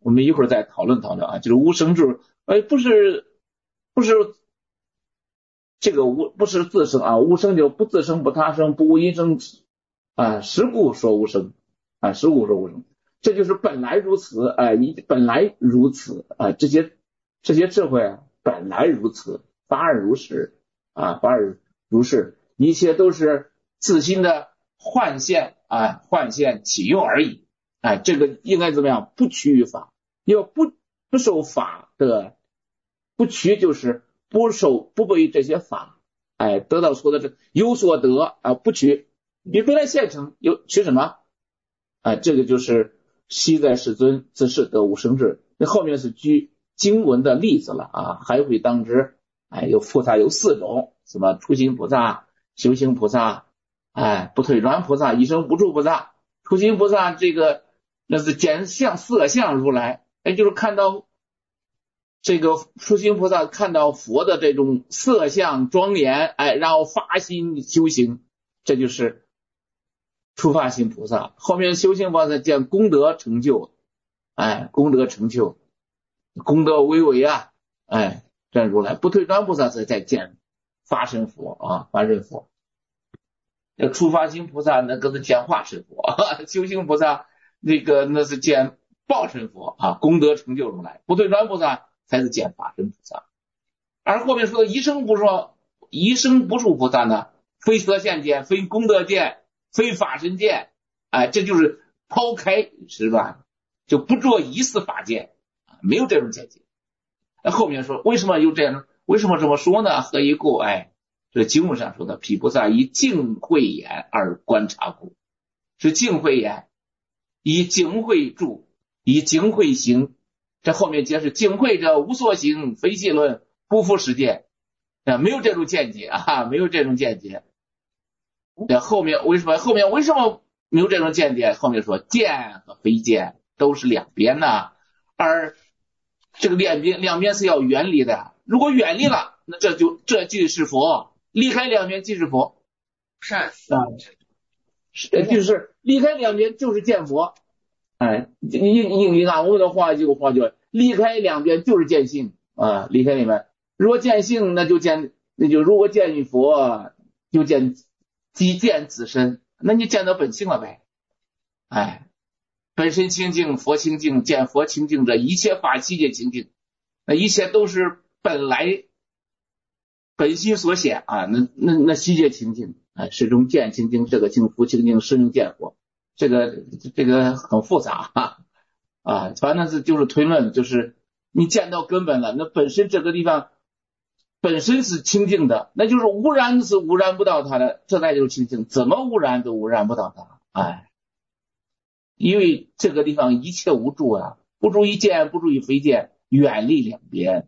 我们一会儿再讨论讨论啊，就是无生智，哎，不是不是这个无不是自生啊，无生就不自生不他生不无因生啊，实故说无生啊，实故说无生，这就是本来如此啊，你本来如此啊，这些这些智慧啊，本来如此，法尔如是啊，法尔如是，一切都是自心的幻现啊，幻现起用而已。哎，这个应该怎么样？不屈于法，要不不受法的不屈，就是不受不被这些法，哎，得到说的这有所得啊，不屈。你本来现成有取什么？哎，这个就是昔在世尊自是得无生智。那后面是举经文的例子了啊，还会当知，哎，有菩萨有四种，什么初行菩萨、修行菩萨，哎，不退转菩萨、一生不住菩萨。初行菩萨这个。那是见相色相如来，哎，就是看到这个初行菩萨看到佛的这种色相庄严，哎，然后发心修行，这就是初发心菩萨。后面修行菩萨见功德成就，哎，功德成就，功德巍巍啊，哎，这如来不退转菩萨才再见发身佛啊，发身佛。那初发心菩萨那个是见化身佛，修行菩萨。那个那是见报身佛啊，功德成就如来，不退转菩萨才是见法身菩萨。而后面说的一生不说一生不住菩萨呢，非色现见，非功德见，非法身见，哎，这就是抛开是吧？就不做一丝法见，没有这种见解。后面说为什么有这样？为什么这么说呢？何以故？哎，这经文上说的，毗菩萨以净慧眼而观察故，是净慧眼。以净慧住，以净慧行，这后面解释净慧者无所行，非系论，不复实践啊，没有这种见解啊，没有这种见解。这后面为什么后面为什么没有这种见解？后面说见和非见都是两边呢，而这个两边两边是要远离的，如果远离了，那这就这就是佛，离开两边即是佛，是啊。是就是离开两边就是见佛，哎，应应应按我们的话这个话就离开两边就是见性啊，离开里面，如果见性那就见，那就如果见于佛就见即见自身，那你见到本性了呗，哎，本身清净，佛清净，见佛清净者，一切法悉皆清净，那一切都是本来本心所显啊，那那那悉皆清净。哎，始终见清净，这个净福清净，始终见佛，这个这个很复杂啊啊，反正是就是推论，就是你见到根本了，那本身这个地方本身是清净的，那就是污染是污染不到它的，这才就是清净，怎么污染都污染不到它，哎，因为这个地方一切无住啊，不住于见，不住于非见，远离两边。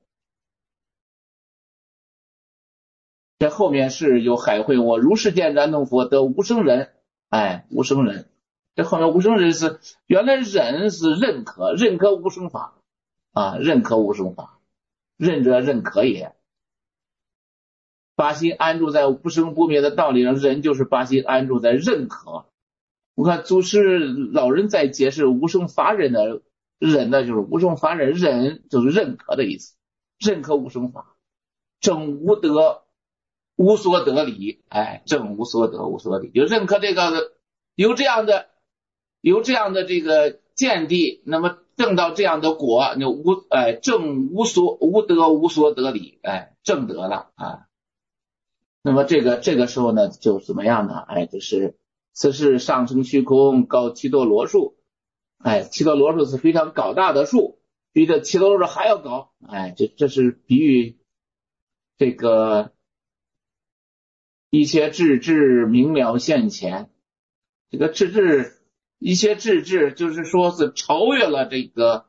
这后面是有海会我如是见燃灯佛得无生忍，哎，无生忍，这后面无生忍是原来忍是认可，认可无生法啊，认可无生法，认者认可也，把心安住在不生不灭的道理上，忍就是把心安住在认可。我看祖师老人在解释无生法忍的忍呢，就是无生法忍，忍就是认可的意思，认可无生法，正无得无所得理，哎，正无所得无所理，就认可这个有这样的有这样的这个见地，那么证到这样的果，那无哎正无所无得无所得理，哎，正得了啊。那么这个这个时候呢，就怎么样呢？哎，就是此是上升虚空，高七多罗树，哎，七多罗树是非常高大的树，比这七多罗树还要高，哎，这这是比喻这个。一切智智明了现前，这个智智一切智智就是说是超越了这个，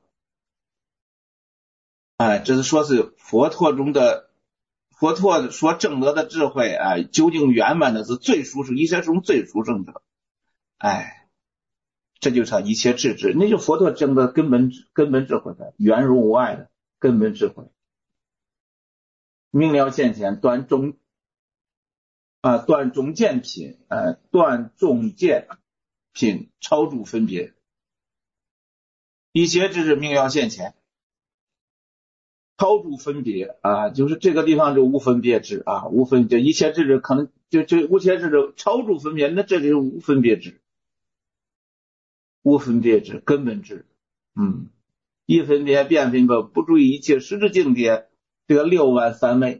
哎，这是说是佛陀中的佛陀所证得的智慧，哎，究竟圆满的是最殊胜，一切中最殊胜者，哎，这就是一切智智，那就佛陀证的根本根本智慧的圆融无碍的根本智慧，明了现前，断中。啊，断中见品，呃，断中见品超诸分别， 一切智智明了现前，超诸分别啊，就是这个地方就无分别智啊，无分别，一切智智可能就就无切智智超诸分别，那这就是无分别智，无分别智根本智，嗯，一分别变分别不注意一切实质境界，这个六万三昧，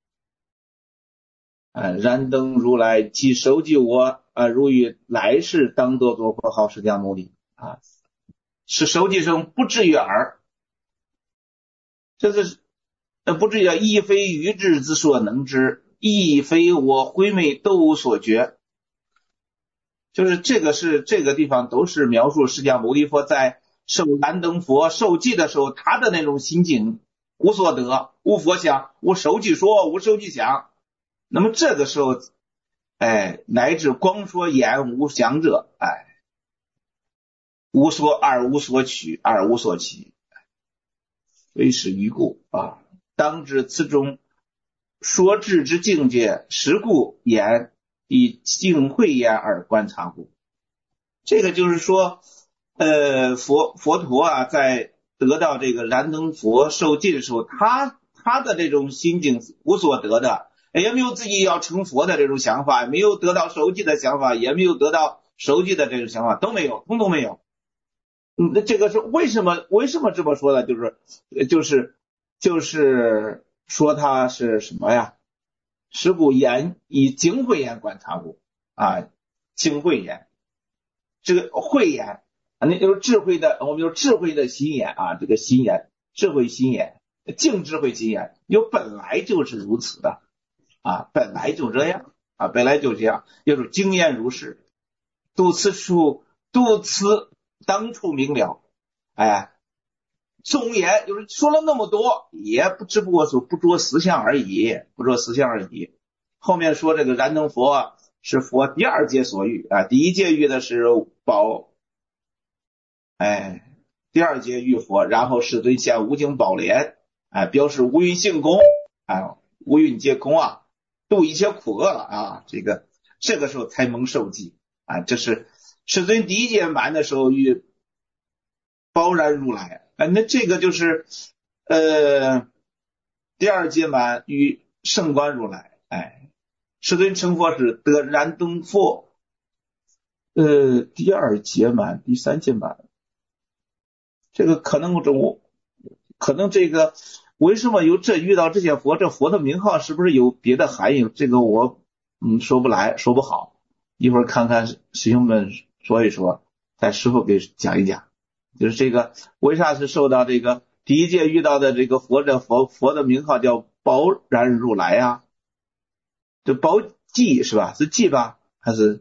啊，燃灯如来即收集我啊，如于来世当得作佛号释迦牟尼啊，是收集生不至于耳，这是呃不至于亦非愚智之所能知，亦非我慧昧都无所觉，就是这个是这个地方都是描述释迦牟尼佛在受燃灯佛受记的时候他的那种心境，无所得，无佛想，无手记说，无手记想。那么这个时候，哎，乃至光说言无想者，哎，无所二无所取，二无所起，为是于故啊，当知此中说智之境界，实故言以净慧眼而观察故。这个就是说，呃，佛佛陀啊，在得到这个燃灯佛受记的时候，他他的这种心境无所得的。也没有自己要成佛的这种想法，没有得到受记的想法，也没有得到受记的这种想法，都没有，通通没有。嗯，那这个是为什么？为什么这么说呢？就是就是就是说他是什么呀？是故言以净慧眼观察故啊，净慧眼，这个慧眼啊，那就是智慧的，我们有智慧的心眼啊，这个心眼，智慧心眼，净智慧心眼，有本来就是如此的。啊，本来就这样啊，本来就这样，就是经验如是，度此处，度此当处明了，哎，纵言就是说了那么多，也不只不过是不着思想而已，不着思想而已。后面说这个燃灯佛啊，是佛第二界所遇啊，第一界遇的是宝，哎，第二界遇佛，然后世尊现无尽宝莲，哎，表示无蕴性空，哎，无蕴皆空啊。度一切苦厄了啊，这个这个时候才蒙受记啊，这是世尊第一阶满的时候与包然如来啊，那这个就是呃第二阶满与圣观如来，哎，世尊成佛是得燃灯佛，呃第二阶满第三阶满，这个可能中可能这个。为什么有这遇到这些佛？这佛的名号是不是有别的含义？这个我嗯说不来，说不好。一会儿看看师兄们说一说，再师傅给讲一讲。就是这个为啥是受到这个第一届遇到的这个佛这佛佛的名号叫包然如来呀、啊？这包记是吧？是记吧？还是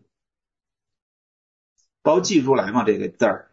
包记如来嘛？这个字儿。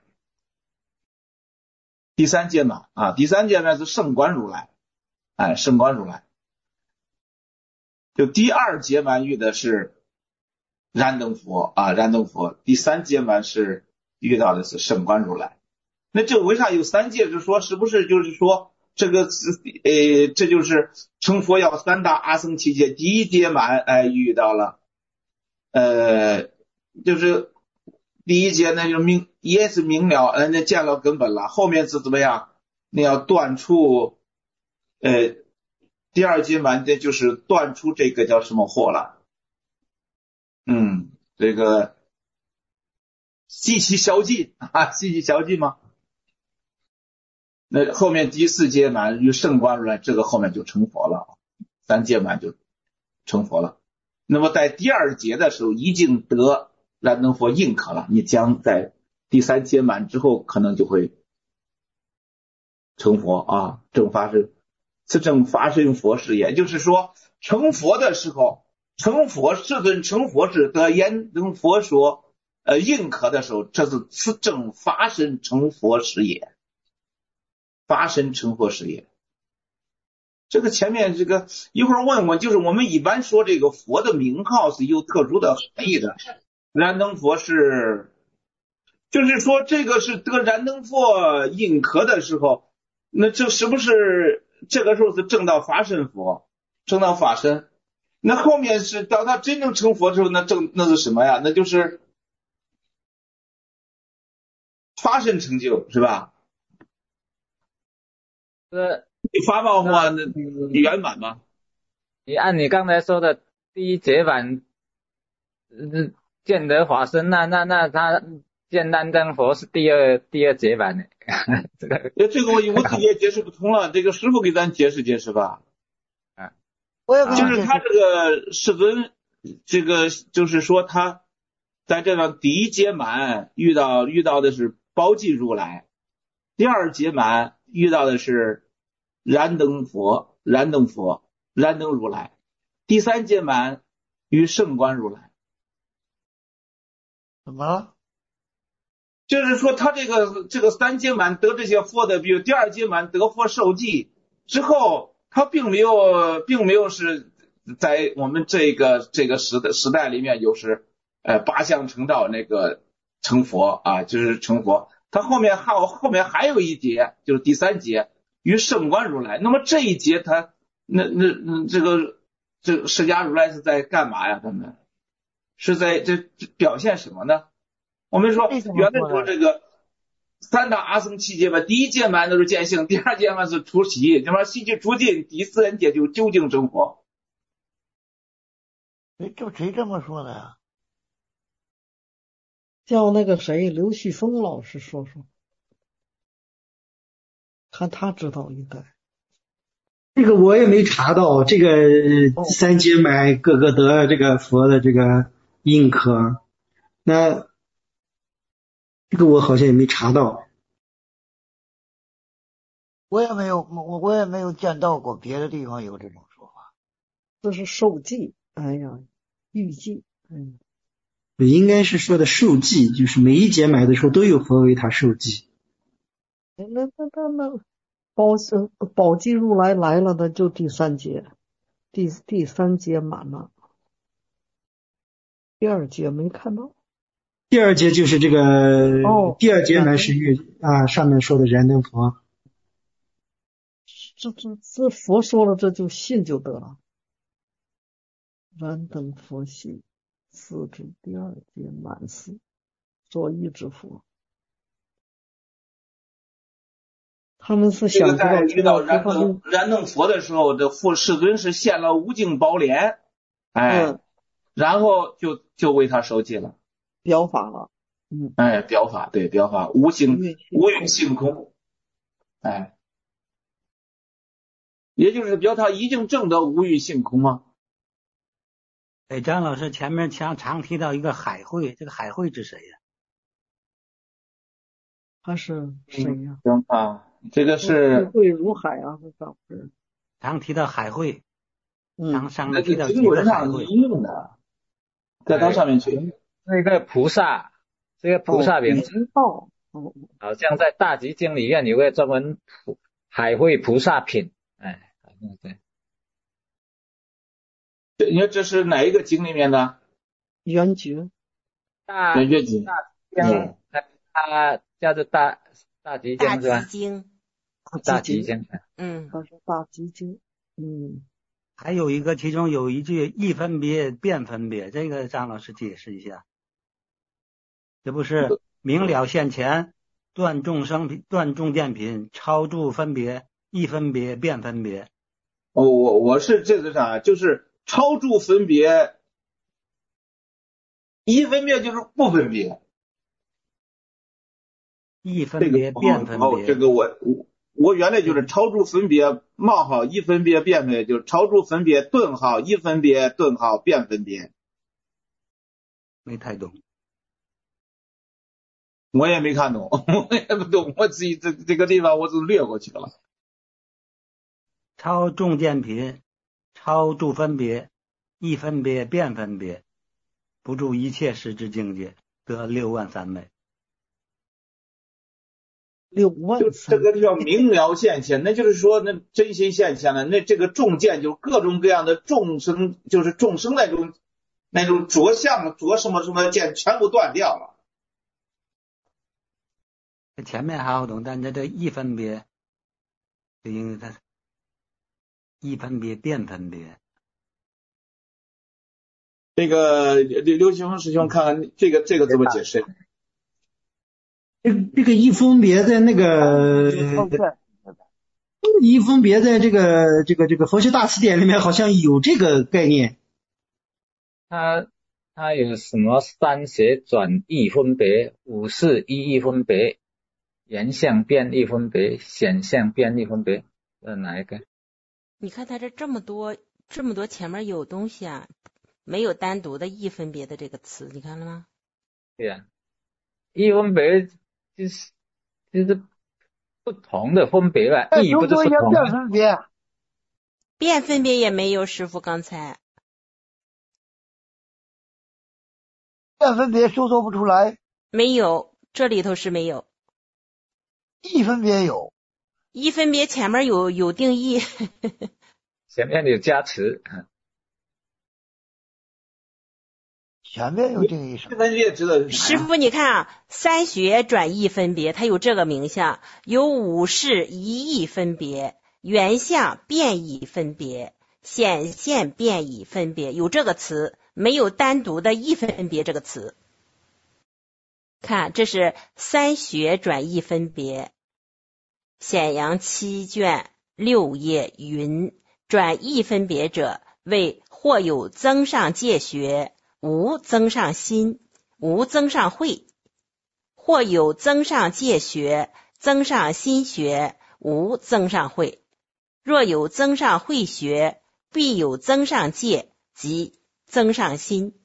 第三阶嘛啊，第三阶呢是圣观如来。哎，圣观如来，就第二阶满遇的是燃灯佛啊，燃灯佛。第三阶满是遇到的是圣观如来。那这为啥有三阶？就是说，是不是就是说这个呃，这就是成佛要三大阿僧祇劫，第一阶满哎遇到了，呃，就是第一阶那就明也是明了，呃，那见了根本了。后面是怎么样？那要断除。呃，第二阶满这就是断出这个叫什么祸了？嗯，这个细其消尽啊，细其消尽吗？那后面第四阶满与圣观如来，这个后面就成佛了，三阶满就成佛了。那么在第二阶的时候，已经得燃灯佛认可了，你将在第三阶满之后，可能就会成佛啊，正法是。此正发生佛事，也就是说成佛的时候，成佛世尊成佛是得燃灯佛说呃认可的时候，这是此正发生成佛事也，发生成佛事也。这个前面这个一会儿问问，就是我们一般说这个佛的名号是有特殊的含义的，燃灯佛是就是说这个是得燃灯佛认可的时候，那这是不是这个时候是证到法身佛，证到法身？那后面是到他真正成佛的时候，那证那是什么呀？那就是法身成就，是吧？ 这发报吗？圆满吗？ 你按你刚才说的第一解满，呃，见得法身，那那那他见燃灯佛是第二第二解满呢。这个这个我我自己也解释不通了，这个师傅给咱解释解释吧。 啊， 我也就是他这个世尊，这个就是说他在这个第一解满遇到遇到的是宝济如来，第二解满遇到的是燃灯佛、燃灯佛、燃灯如来，第三解满与圣观如来。 怎么了？ 就是说他这个这个三解满得这些佛的，比如第二解满得佛受记之后，他并没有并没有是在我们这个这个时代时代里面就是呃八相成道那个成佛啊，就是成佛。他后面还有后面还有一节，就是第三节与圣观如来。那么这一节他那那那这个这个释迦如来是在干嘛呀？他们是在这表现什么呢？我们说原来说这个三大阿僧祇劫吧，第一劫满都是见性，第二劫满是出习，那么习气出尽，第三劫就究竟生活。 谁这谁这么说的呀？ 叫那个谁刘旭峰老师说说，看他知道应该。 这个我也没查到，这个三劫满各个得这个佛的这个印刻，那这个我好像也没查到。 我也没有，我我也没有见到过别的地方有这种说法。 这是受记，哎呀，预记，嗯， 应该是说的受记，就是每一劫买的时候都有佛为他受记。 那那那那宝宝记如来来了的就第三节，第第三节满了，第二节没看到。 第二节就是这个，哦，第二节满是月啊，上面说的燃灯佛。 这这这佛说了，这就信就得了。燃灯佛信，四至第二节满四，作意之佛。他们是想在遇到燃灯燃灯佛的时候，这佛世尊是现了无尽宝莲，哎，嗯、然后就就为他受记了。 表法了，嗯， 哎，表法对表法无性无蕴性空，哎，也就是表他已经证得无蕴性空吗？ 哎，张老师前面常常提到一个海会，这个海会是谁呀？ 他是谁呀？ 嗯啊，这个是智慧如海啊，这倒是常提到海会， 嗯， 常上面提到几个海会的，在它上面去。 那个菩萨，这个菩萨名字， 哦， 好像在大集经里面有个专门海会菩萨品，哎，对。 你说这是哪一个经里面的？ 圆觉。 大圆觉经。 大经，它叫做大大集经是吧？ 大集经。 大集经。 嗯， 它是大集经。嗯。 还有一个，其中有一句一分别变分别，这个张老师解释一下。这不是明了现前，断众生断众见品，超住分别，一分别变分别。 哦，我我是这个啥，就是超住分别，一分别就是不分别， 一分别变分别。 哦，这个我我我原来就是超住分别冒号一分别变分别，就是超住分别顿号一分别顿号变分别。 没太懂。 我也没看懂，我也不懂，我自己这这个地方我就略过去了。 超众见品，超住分别，一分别变分别，不住一切时之境界，得六万三昧。 六万就这个叫明了现前，那就是说那真心现前了，那这个众见就各种各样的众生，就是众生那种那种着相着什么什么见全部断掉了。 前面还好懂，但这这一分别，就因为它一分别变分别。 这个刘刘奇峰师兄，看看这个这个怎么解释？ 这这个一分别在那个一分别在这个这个这个佛学大辞典里面好像有这个概念。 它它有什么三学转义分别、五事一义分别、原相变义分别、显相变义分别，这哪一个？ 你看它这这么多这么多前面有东西啊，没有单独的义分别的这个词，你看了吗？ 对呀、啊，义分别就是就是不同的分别吧，义不是不同。 变分别， 变分别也没有，师傅刚才变分别收缩不出来， 没有，这里头是没有。 义分别有， 义分别前面有有定义， 前面有加持。 前面有定义什么？ 分别指的是师傅你看啊，三学转义分别，它有这个名相，有五事一义分别、原相变义分别、显现变义分别，有这个词，没有单独的义分别这个词。看，这是三学转义分别，显阳七卷六页云，转义分别者为或有增上戒学，无增上心，无增上慧；或有增上戒学，增上心学，无增上慧。若有增上慧学，必有增上戒，即增上心。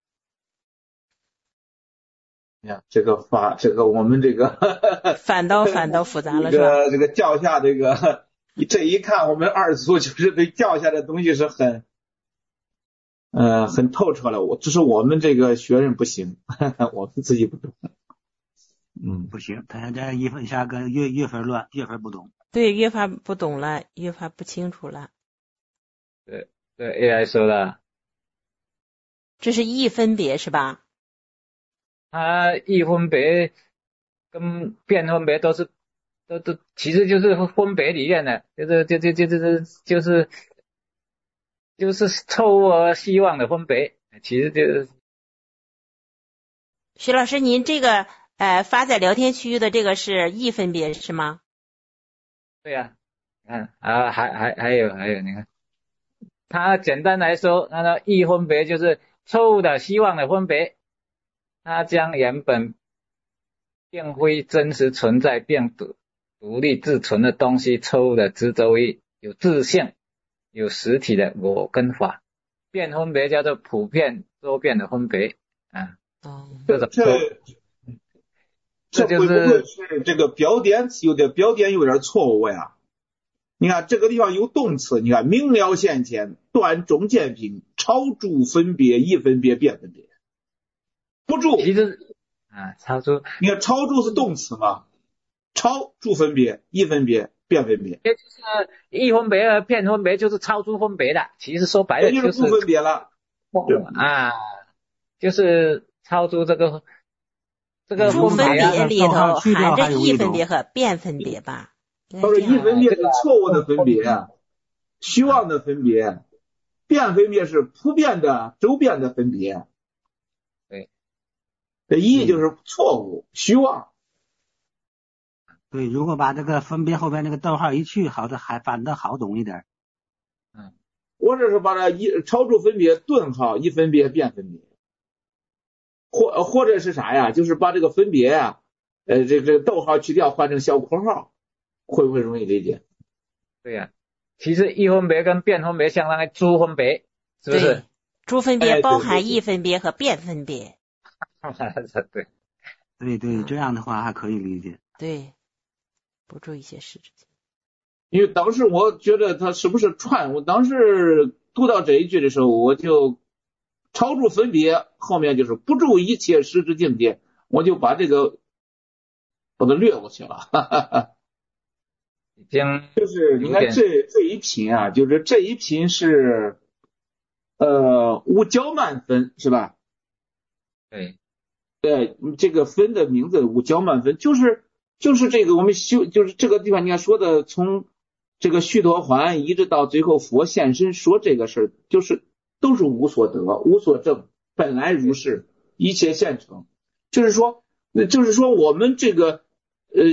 呀，这个法，这个我们这个反倒反倒复杂了， 这是吧？ 个这个教下这个，这一看我们二祖就是对教下的东西是很。呃，很透彻了，我只是我们这个学人不行，呵呵我们自己不懂。 嗯，不行，他现在一分下跟月月份乱，月份不懂。 对，约法不懂了，约法不清楚了。 对对 ，A I 说的。 这是义分别是吧？ 它义分别跟变分别都是都都其实就是分别里面的，就是就就就就是就是就是错误和希望的分别，其实就是。 徐老师，您这个呃发在聊天区的这个是义分别是吗？ 对呀、啊，看啊，还还还有还有，你看，它简单来说，它的义分别就是错误的希望的分别，它将原本并非真实存在并独独立自存的东西，错误的执着于有自性、有实体的我跟法。变分别叫做普遍周遍的分别啊。 哦， 这种这这会不会是这个标点有点标点有点错误呀？你看这个地方有动词，你看明了现前，断中见平，超诸分别，义分别，变分别。不住， 其实啊，超诸， 你看超诸是动词嘛？超诸分别，义分别，变分别。 也就是义分别和变分别就是超诸分别的，其实说白了就是不分别了。 啊，就是超出这个这个诸分别里头含着义分别和和变分别吧？ 他说义分别是错误的分别，虚妄的分别，变分别是普遍的周遍的分别。 对， 这义就是错误、虚妄。 对，如果把这个分别后边那个逗号一去，好的还反倒好懂一点。 嗯，我这是把它一超出分别顿号一分别变分别，或或者是啥呀？就是把这个分别啊，呃，这这逗号去掉，换成小括号，会不会容易理解？ 对呀、啊，其实义分别跟变分别相当于诸分别，是不是？ 诸分别包含义分别和变分别。 对对对，这样的话还可以理解。 对，不注一些实质性。 因为当时我觉得他是不是串，我当时读到这一句的时候，我就超出分别，后面就是不住一切实质境界，我就把这个把它略过去了。哈哈哈。 已经就是你看这这一品啊，就是这一品是呃无焦慢分是吧？ 对， 对，这个分的名字无焦慢分，就是就是这个我们修就是这个地方你看说的从这个须陀洹一直到最后佛现身说这个事儿，就是都是无所得无所证，本来如是，一切现成。就是说就是说我们这个呃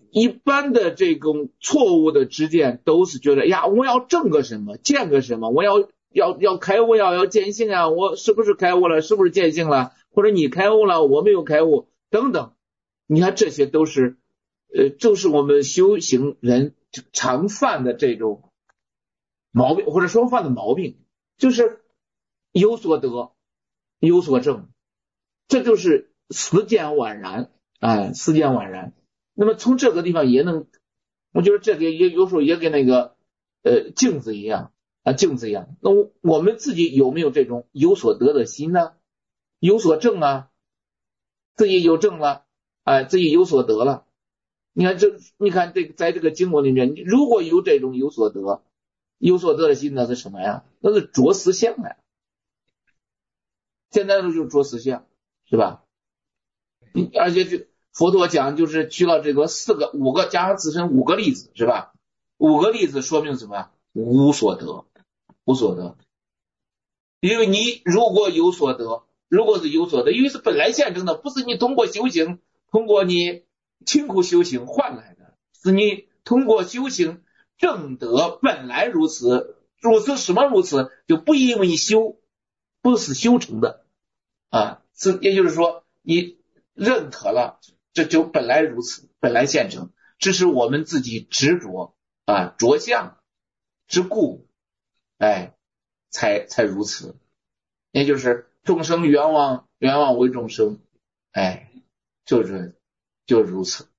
一般的这种错误的知见都是觉得呀，我要证个什么，见个什么，我要要要开悟，要要见性啊，我是不是开悟了，是不是见性了，或者你开悟了，我没有开悟等等。你看这些都是呃，就是我们修行人常犯的这种毛病，或者说犯的毛病，就是有所得有所证，这就是实践宛然，哎，实践宛然。那么从这个地方也能，我觉得这个也有时候也跟那个呃镜子一样啊，镜子一样。那我们自己有没有这种有所得的心呢？有所证啊，自己有证了，哎，自己有所得了。你看这，你看这在这个经文里面，如果有这种有所得、有所得的心，那是什么呀？那是着实相呀。现在就是着实相，是吧？而且就佛陀讲，就是举了这个四个、五个加上自身五个例子，是吧？五个例子说明什么呀？无所得，无所得。因为你如果有所得，如果是有所得，因为是本来现成的，不是你通过修行，通过你勤苦修行换来的，是你通过修行正得，本来如此。如此什么如此？就不因为你修，不是修成的啊，是也就是说你认可了，这就本来如此，本来现成，这是我们自己执着啊着相之故，哎，才才如此。也就是众生愿望，愿望为众生，哎，就是就是如此。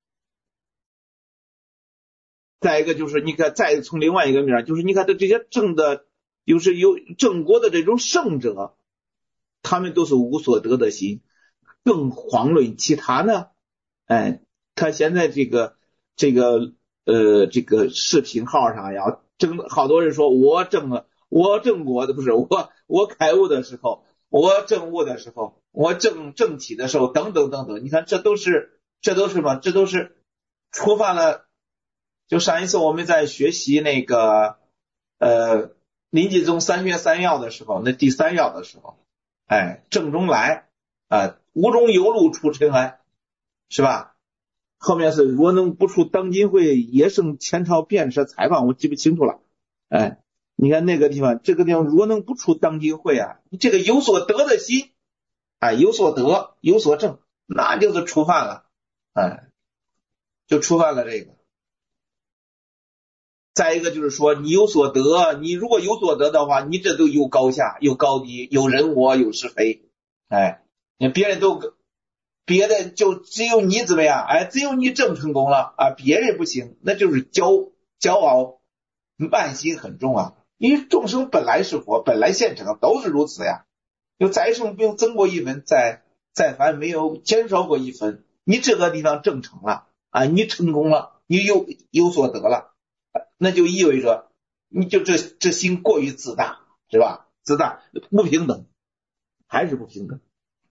再一个就是你看，再从另外一个面，就是你看的这些正的，就是有正国的这种圣者，他们都是无所得的心，更遑论其他呢。哎，看现在这个这个呃这个视频号上呀，正好多人说我正了，我正果的不是我，我开悟的时候，我证悟的时候，我正正体的时候，等等等等，你看这都是这都是什么？这都是触犯了。就上一次我们在学习那个呃临济宗三学三要的时候，那第三要的时候，哎，正中来啊、呃，无中有路出尘埃，是吧？后面是若能不出当今会，也胜前朝便是采访，我记不清楚了。哎，你看那个地方，这个地方若能不出当今会啊，你这个有所得的心，哎，有所得，有所证，那就是触犯了，哎，就触犯了这个。再一个就是说，你有所得，你如果有所得的话，你这都有高下，有高低，有人我，有是非，哎，你别人都别的就只有你怎么样，哎，只有你正成功了啊，别人不行，那就是骄骄傲，慢心很重啊。因为众生本来是佛，本来现成，都是如此呀。有再生不用增过一分，再再凡没有减少过一分，你这个地方正成了啊，你成功了，你有有所得了。那就意味着你就这这心过于自大，是吧？自大不平等，还是不平等，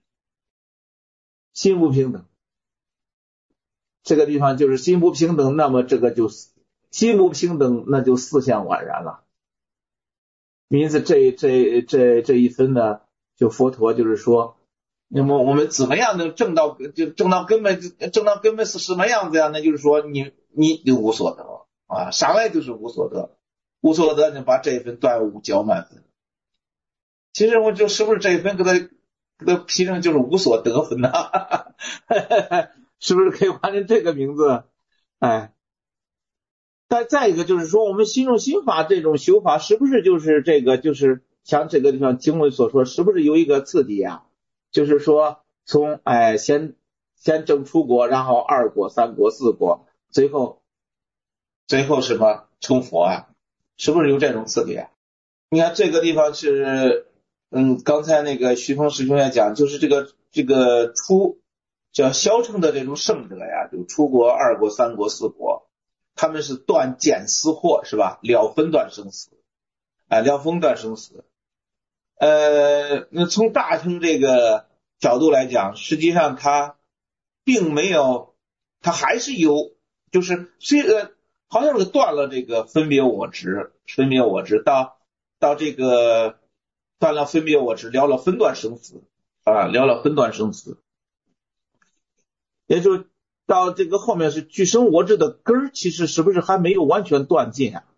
心不平等。这个地方就是心不平等，那么这个就心不平等，那就思想宛然了。因此这这这这一分呢，就佛陀就是说，那么我们怎么样能证到就证到根本，证到根本是什么样子呀？那就是说你你就无所得。啊，上来就是无所得，无所得就把这一分断五交满分。其实我就是不是这一分给他给他批成就是无所得分呢？是不是可以换成这个名字？哎，再再一个就是说，我们心中心法这种修法，是不是就是这个就是像这个地方经文所说，是不是有一个次第呀？就是说从哎先先证出国，然后二国、三国、四国，最后。最后什么成佛啊？是不是有这种次第啊？你看这个地方是，嗯，刚才那个徐峰师兄也讲，就是这个这个出叫小乘的这种圣者呀，就出国、二国、三国、四国，他们是断见思惑，是吧？了分断生死，啊，了分断生死。呃，那从大乘这个角度来讲，实际上他并没有，他还是有，就是虽然。好像是断了这个分别我执，分别我执到到这个断了分别我执，了了分断生死啊，了了分断生死，也就到这个后面是俱生我执的根儿，其实是不是还没有完全断尽啊？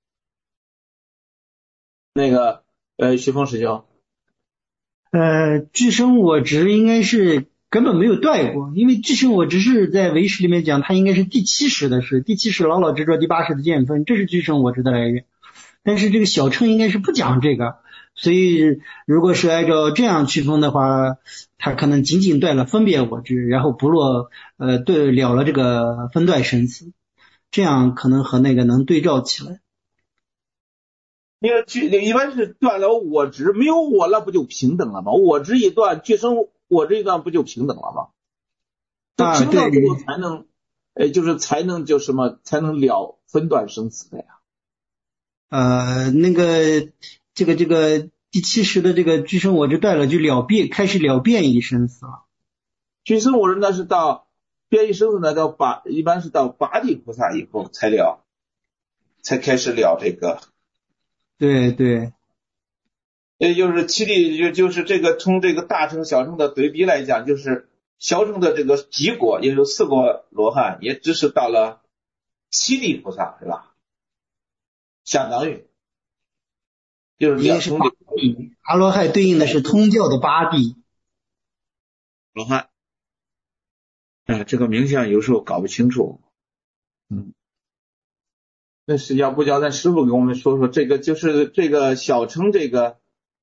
那个呃，徐峰师兄， 呃，俱生我执应该是根本没有断过，因为俱生我执是在唯识里面讲，它应该是第七识的事，第七识老老执着，第八识的见分，这是俱生我执的来源。但是这个小乘应该是不讲这个，所以如果是按照这样区分的话，它可能仅仅断了分别我执，然后不落呃对了了这个分段生死，这样可能和那个能对照起来。 因为俱一般是断了我执，没有我了不就平等了吗？我执一断，俱生我执一断，不就平等了吗？ 啊， 平等之后才能，呃，就是才能就什么才能了分段生死的呀。 呃，那个这个这个第七识的这个俱生我执断了，就了变，开始了变异生死了。 俱生我执那是到变异生死呢，到八一般是到八地菩萨以后才了，才开始了这个。 对对。 也就是七地就就是这个从这个大乘小乘的对比来讲，就是小乘的这个极果也有四果罗汉，也只是到了七地菩萨，是吧？相当于就是两种的阿罗汉对应的是通教的八地罗汉。啊，这个名相有时候搞不清楚。嗯，那是要不叫咱师傅给我们说说这个，就是这个小乘这个，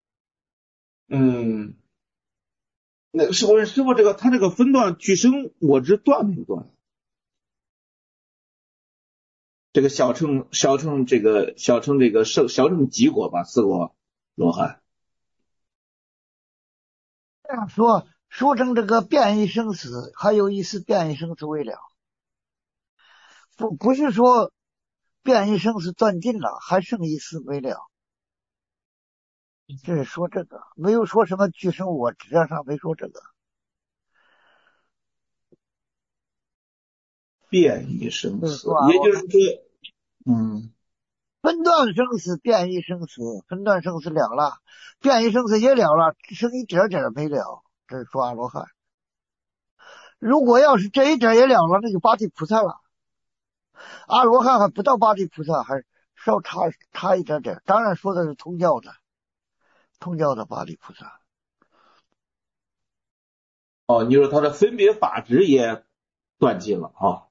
嗯，那师傅师傅这个他这个分段俱生我执断没有断？这个小乘小乘这个小乘这个小小乘几果吧，四果罗汉。 这样说，说成这个变异生死，还有一丝变异生死未了，不不是说变异生死断尽了，还剩一丝未了。这是说这个，没有说什么俱生我执啊，上没说这个。 变异生死，也就是说，嗯， 分段生死，变异生死，分段生死了了，变异生死也了了，只剩一点点没了。这是说阿罗汉。如果要是这一点也了了，那就八地菩萨了。阿罗汉还不到八地菩萨，还稍差差一点点。当然说的是通教的，通教的八地菩萨。 哦，你说他的分别法执也断尽了啊？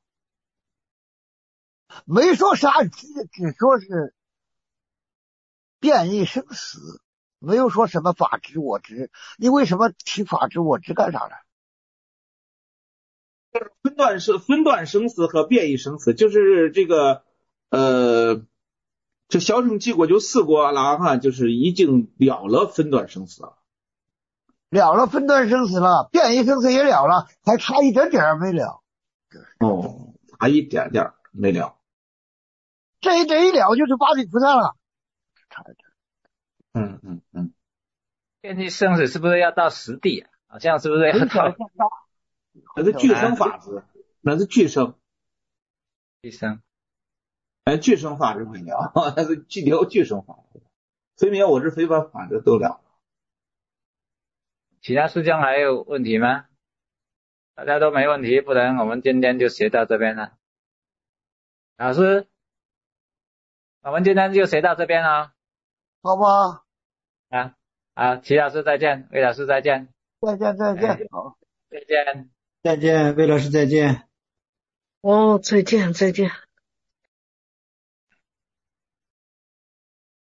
没说啥，只只说是变异生死，没有说什么法执我执。你为什么提法执我执干啥呢？ 分段生分段生死和变异生死，就是这个呃，这小乘几果就四果阿罗汉，就是已经了了分段生死了， 了了分段生死了，变异生死也了了，还差一点点没了。 哦，差一点点没了。 这一点一了就是八地菩萨了，差一点。 嗯嗯嗯。 变异生死是不是要到十地啊？好像是不是要到？ 那是俱生法执，那是俱生。 俱生。 哎，俱生法执不了，那是具体俱生法执。分别我执非分法执都了。 其他师兄还有问题吗？大家都没问题，不然我们今天就学到这边了。老师，我们今天就学到这边了。 好吧。 啊，好，齐老师再见，魏老师再见。 再见再见。好， 再见。 再见，魏老师再见。 哦，再见再见。